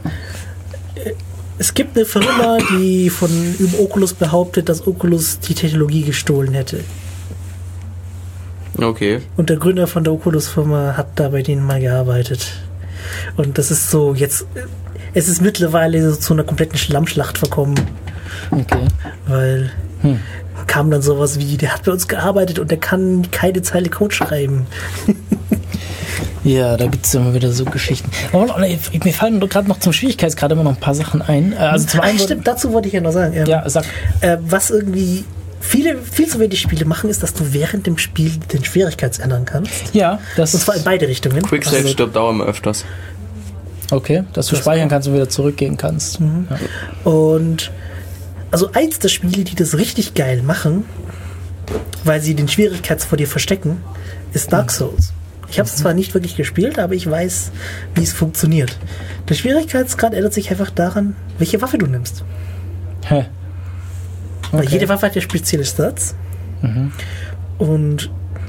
Es gibt eine Firma, die von über Oculus behauptet, dass Oculus die Technologie gestohlen hätte. Okay. Und der Gründer von der Oculus-Firma hat da bei denen mal gearbeitet. Und das ist so jetzt, es ist mittlerweile so zu einer kompletten Schlammschlacht verkommen, okay. weil Hm. kam dann sowas wie, der hat bei uns gearbeitet und der kann keine Zeile Code schreiben. Ja, da gibt es immer wieder so Geschichten. Aber noch- mir fallen gerade noch zum Schwierigkeitsgrad immer noch ein paar Sachen ein. Äh, Also zum Ah, einen, stimmt, dazu wollte ich ja noch sagen. Ähm, ja, sag, äh, was irgendwie viele, viel zu wenig Spiele machen, ist, dass du während dem Spiel den Schwierigkeits ändern kannst. Ja, das Und zwar in beide Richtungen. Quicksave Also, stirbt auch immer öfters. okay, dass du Das- speichern kannst und wieder zurückgehen kannst. Mhm. Ja. Und also eins der Spiele, die das richtig geil machen, weil sie den Schwierigkeits vor dir verstecken, ist Dark Souls. Ich habe es zwar nicht wirklich gespielt, aber ich weiß, wie es funktioniert. Der Schwierigkeitsgrad ändert sich einfach daran, welche Waffe du nimmst. Hä. Weil Okay. jede Waffe hat ja spezielle Stats. Und,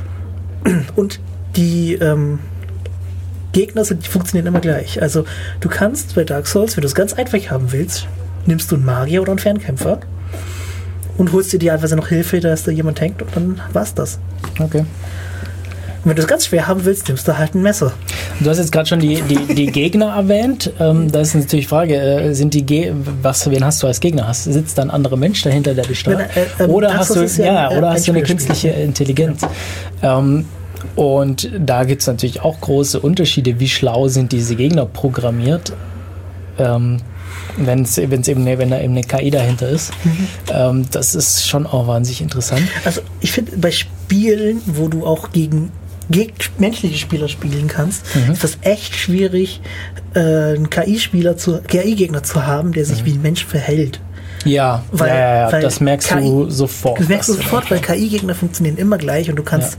und die ähm, Gegner sind, die funktionieren immer gleich. Also du kannst bei Dark Souls, wenn du es ganz einfach haben willst, nimmst du einen Magier oder einen Fernkämpfer und holst dir teilweise noch Hilfe, dass da jemand tankt und dann war's das. Okay. Und wenn du es ganz schwer haben willst, nimmst du halt ein Messer. Du hast jetzt gerade schon die, die, die Gegner erwähnt. Ähm, da ist natürlich die Frage, äh, sind die Ge was, wen hast du als Gegner? Hast, sitzt da ein anderer Mensch dahinter, der dich steuert? Nein, äh, ähm, oder Dark hast du, Souls ist ja ja, ein- oder ein hast du eine Einspielerspiel. künstliche Intelligenz? Ähm, und da gibt es natürlich auch große Unterschiede. Wie schlau sind diese Gegner programmiert? Ähm, wenn es eben eine, wenn da eben eine K I dahinter ist. Mhm. Ähm, das ist schon auch wahnsinnig interessant. Also ich finde, bei Spielen, wo du auch gegen, gegen menschliche Spieler spielen kannst, ist das echt schwierig, äh, einen K I-Spieler zu, K I-Gegner zu haben, der sich wie ein Mensch verhält. Ja, Weil- ja, ja, ja, weil das merkst K I du sofort. Das merkst du dass- sofort, weil K I-Gegner funktionieren immer gleich und du kannst,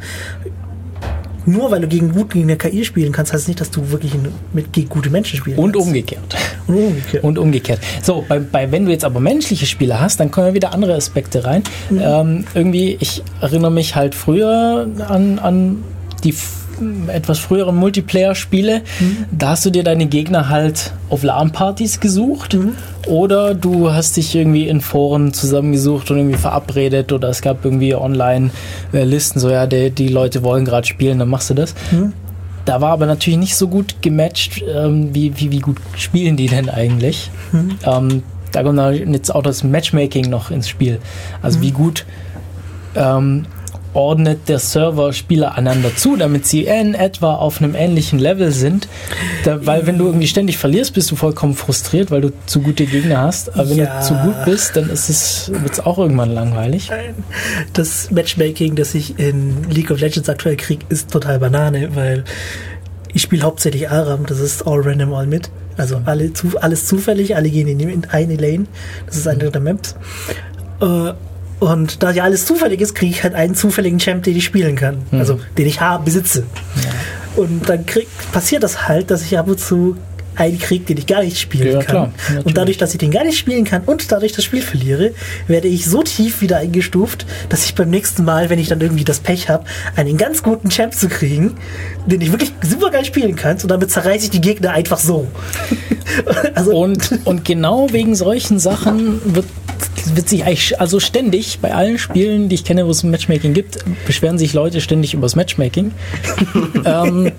nur weil du gegen gut gegen eine K I spielen kannst, heißt es nicht, dass du wirklich in, mit gegen gute Menschen spielen Und kannst. umgekehrt. Und umgekehrt. Und umgekehrt. So, bei, bei, wenn du jetzt aber menschliche Spiele hast, dann kommen ja wieder andere Aspekte rein. Mhm. Ähm, irgendwie, ich erinnere mich halt früher an, an die f- etwas früheren Multiplayer-Spiele. Mhm. Da hast du dir deine Gegner halt auf LAN-Partys gesucht Mhm. oder du hast dich irgendwie in Foren zusammengesucht und irgendwie verabredet oder es gab irgendwie Online-Listen, so ja, die, die Leute wollen gerade spielen, dann machst du das. Mhm. Da war aber natürlich nicht so gut gematcht, ähm, wie, wie, wie gut spielen die denn eigentlich. Mhm. Ähm, da kommt dann jetzt auch das Matchmaking noch ins Spiel. Also wie gut ähm, ordnet der Server Spieler einander zu, damit sie in etwa auf einem ähnlichen Level sind. Da, weil wenn du irgendwie ständig verlierst, bist du vollkommen frustriert, weil du zu gute Gegner hast. Aber wenn Ja. du zu gut bist, dann ist es, wird es auch irgendwann langweilig. Das Matchmaking, das ich in League of Legends aktuell kriege, ist total Banane, weil ich spiele hauptsächlich Aram, das ist all random, all mit. Also alle zu, alles zufällig, alle gehen in, die- in eine Lane. Das ist eine der Maps. Äh, und da ja alles zufällig ist, kriege ich halt einen zufälligen Champ, den ich spielen kann. Also den ich habe, besitze. Und dann krieg, passiert das halt, dass ich ab und zu einen kriege, den ich gar nicht spielen Ja, kann. klar, natürlich. Und dadurch, dass ich den gar nicht spielen kann und dadurch das Spiel verliere, werde ich so tief wieder eingestuft, dass ich beim nächsten Mal, wenn ich dann irgendwie das Pech habe, einen ganz guten Champ zu kriegen, den ich wirklich super geil spielen kann, und damit zerreiße ich die Gegner einfach so. also, Und, und genau wegen solchen Sachen wird, wird sich eigentlich, also ständig bei allen Spielen, die ich kenne, wo es ein Matchmaking gibt, beschweren sich Leute ständig über das Matchmaking. ähm,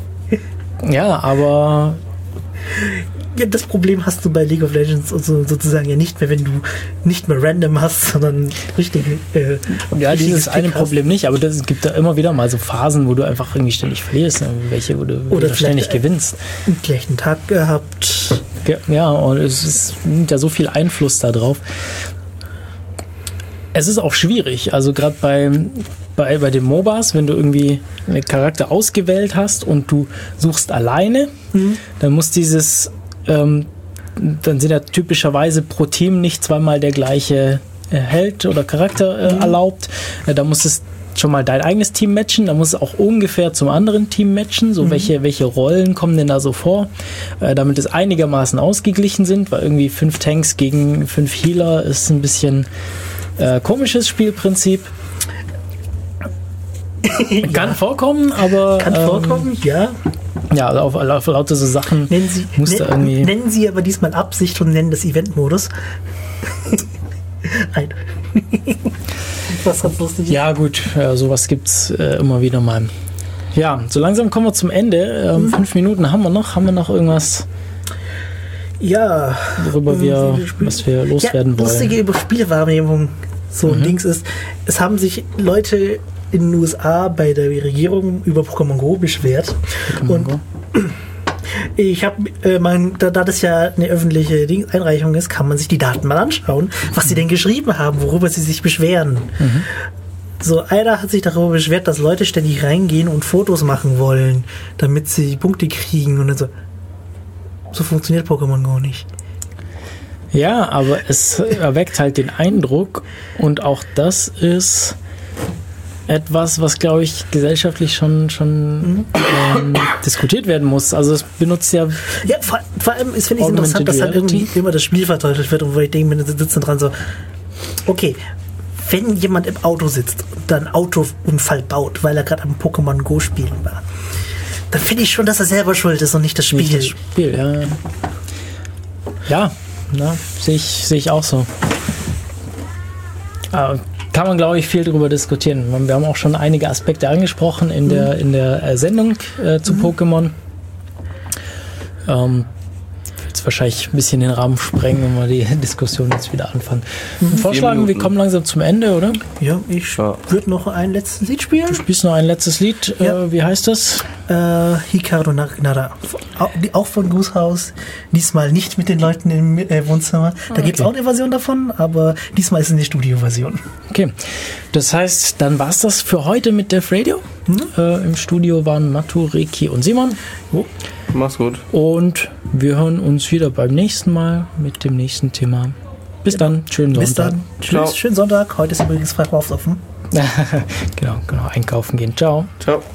ja, aber ja, das Problem hast du bei League of Legends also sozusagen ja nicht mehr, wenn du nicht mehr random hast, sondern richtig. Äh, ja, richtiges dieses eine Pick hast. Problem nicht, aber das, es gibt da immer wieder mal so Phasen, wo du einfach irgendwie ständig verlierst, ne? Welche, wo du, wo Oder du ständig vielleicht, äh, gewinnst. Einen schlechten Tag gehabt. Ge- Ja, und es ist, nimmt ja so viel Einfluss da drauf. Es ist auch schwierig, also gerade bei, bei, bei den MOBAs, wenn du irgendwie einen Charakter ausgewählt hast und du suchst alleine, dann muss dieses, ähm, dann sind ja typischerweise pro Team nicht zweimal der gleiche äh, Held oder Charakter äh, erlaubt. Äh, da muss es schon mal dein eigenes Team matchen, da muss es auch ungefähr zum anderen Team matchen, so welche, welche Rollen kommen denn da so vor, äh, damit es einigermaßen ausgeglichen sind, weil irgendwie fünf Tanks gegen fünf Healer ist ein bisschen äh, komisches Spielprinzip. Kann vorkommen, aber Kann ähm, vorkommen, ja. ja, also auf, auf lauter so Sachen Nennen Sie, muss da nen- irgendwie. nennen Sie aber diesmal Absicht und nennen das Event-Modus. Ein. Was ganz lustig ist. Ja, gut, ja, sowas gibt's äh, immer wieder mal. Ja, so langsam kommen wir zum Ende. Ähm, Fünf Minuten haben wir noch. Haben wir noch irgendwas, Ja. worüber Ähm, wir, wie wir spielen. was wir loswerden ja, lustige wollen? über Spielewahrnehmung so Mhm. ein Dings ist, es haben sich Leute in den U S A bei der Regierung über Pokémon Go beschwert. Pokémon und Go. Ich habe, äh, man, da, da das ja eine öffentliche Ding Einreichung ist, kann man sich die Daten mal anschauen, was sie denn geschrieben haben, worüber sie sich beschweren. Mhm. So, einer hat sich darüber beschwert, dass Leute ständig reingehen und Fotos machen wollen, damit sie Punkte kriegen und dann so. So funktioniert Pokémon Go nicht. Ja, aber es erweckt halt den Eindruck und auch das ist etwas, was, glaube ich, gesellschaftlich schon, schon mhm. ähm, diskutiert werden muss. Also es benutzt ja... Ja, vor, vor allem ist, finde ich, interessant, dass halt irgendwie immer das Spiel verteufelt wird und wo ich denke, wir sitzen dran so, okay, wenn jemand im Auto sitzt und dann einen Autounfall baut, weil er gerade am Pokémon Go spielen war, dann finde ich schon, dass er selber schuld ist und nicht das Spiel. Nicht das Spiel, ja. Ja, ja sehe ich, sehe ich auch so. Aber kann man, glaube ich, viel darüber diskutieren. Wir haben auch schon einige Aspekte angesprochen in mhm. der, in der Sendung äh, zu mhm. Pokémon. Ähm, jetzt wahrscheinlich ein bisschen den Rahmen sprengen, wenn wir die Diskussion jetzt wieder anfangen. Mhm. Vorschlagen, wir kommen langsam zum Ende, oder? Ja, ich ja. würde noch ein letztes Lied spielen. Du spielst noch ein letztes Lied. Ja. Äh, wie heißt das? Äh, Hikaru Nara. Auch von Goose House. Diesmal nicht mit den Leuten im äh, Wohnzimmer. Da okay. gibt es auch eine Version davon, aber diesmal ist es eine Studioversion. Okay. Das heißt, dann war es das für heute mit Def Radio. Mhm. Äh, Im Studio waren Matu, Reki und Simon. Oh. Mach's gut. Und wir hören uns wieder beim nächsten Mal mit dem nächsten Thema. Bis genau. dann. Schönen Sonntag. Bis dann. Tschüss. Schönen Sonntag. Heute ist übrigens Verkaufsoffen. genau, genau. Einkaufen gehen. Ciao. Ciao.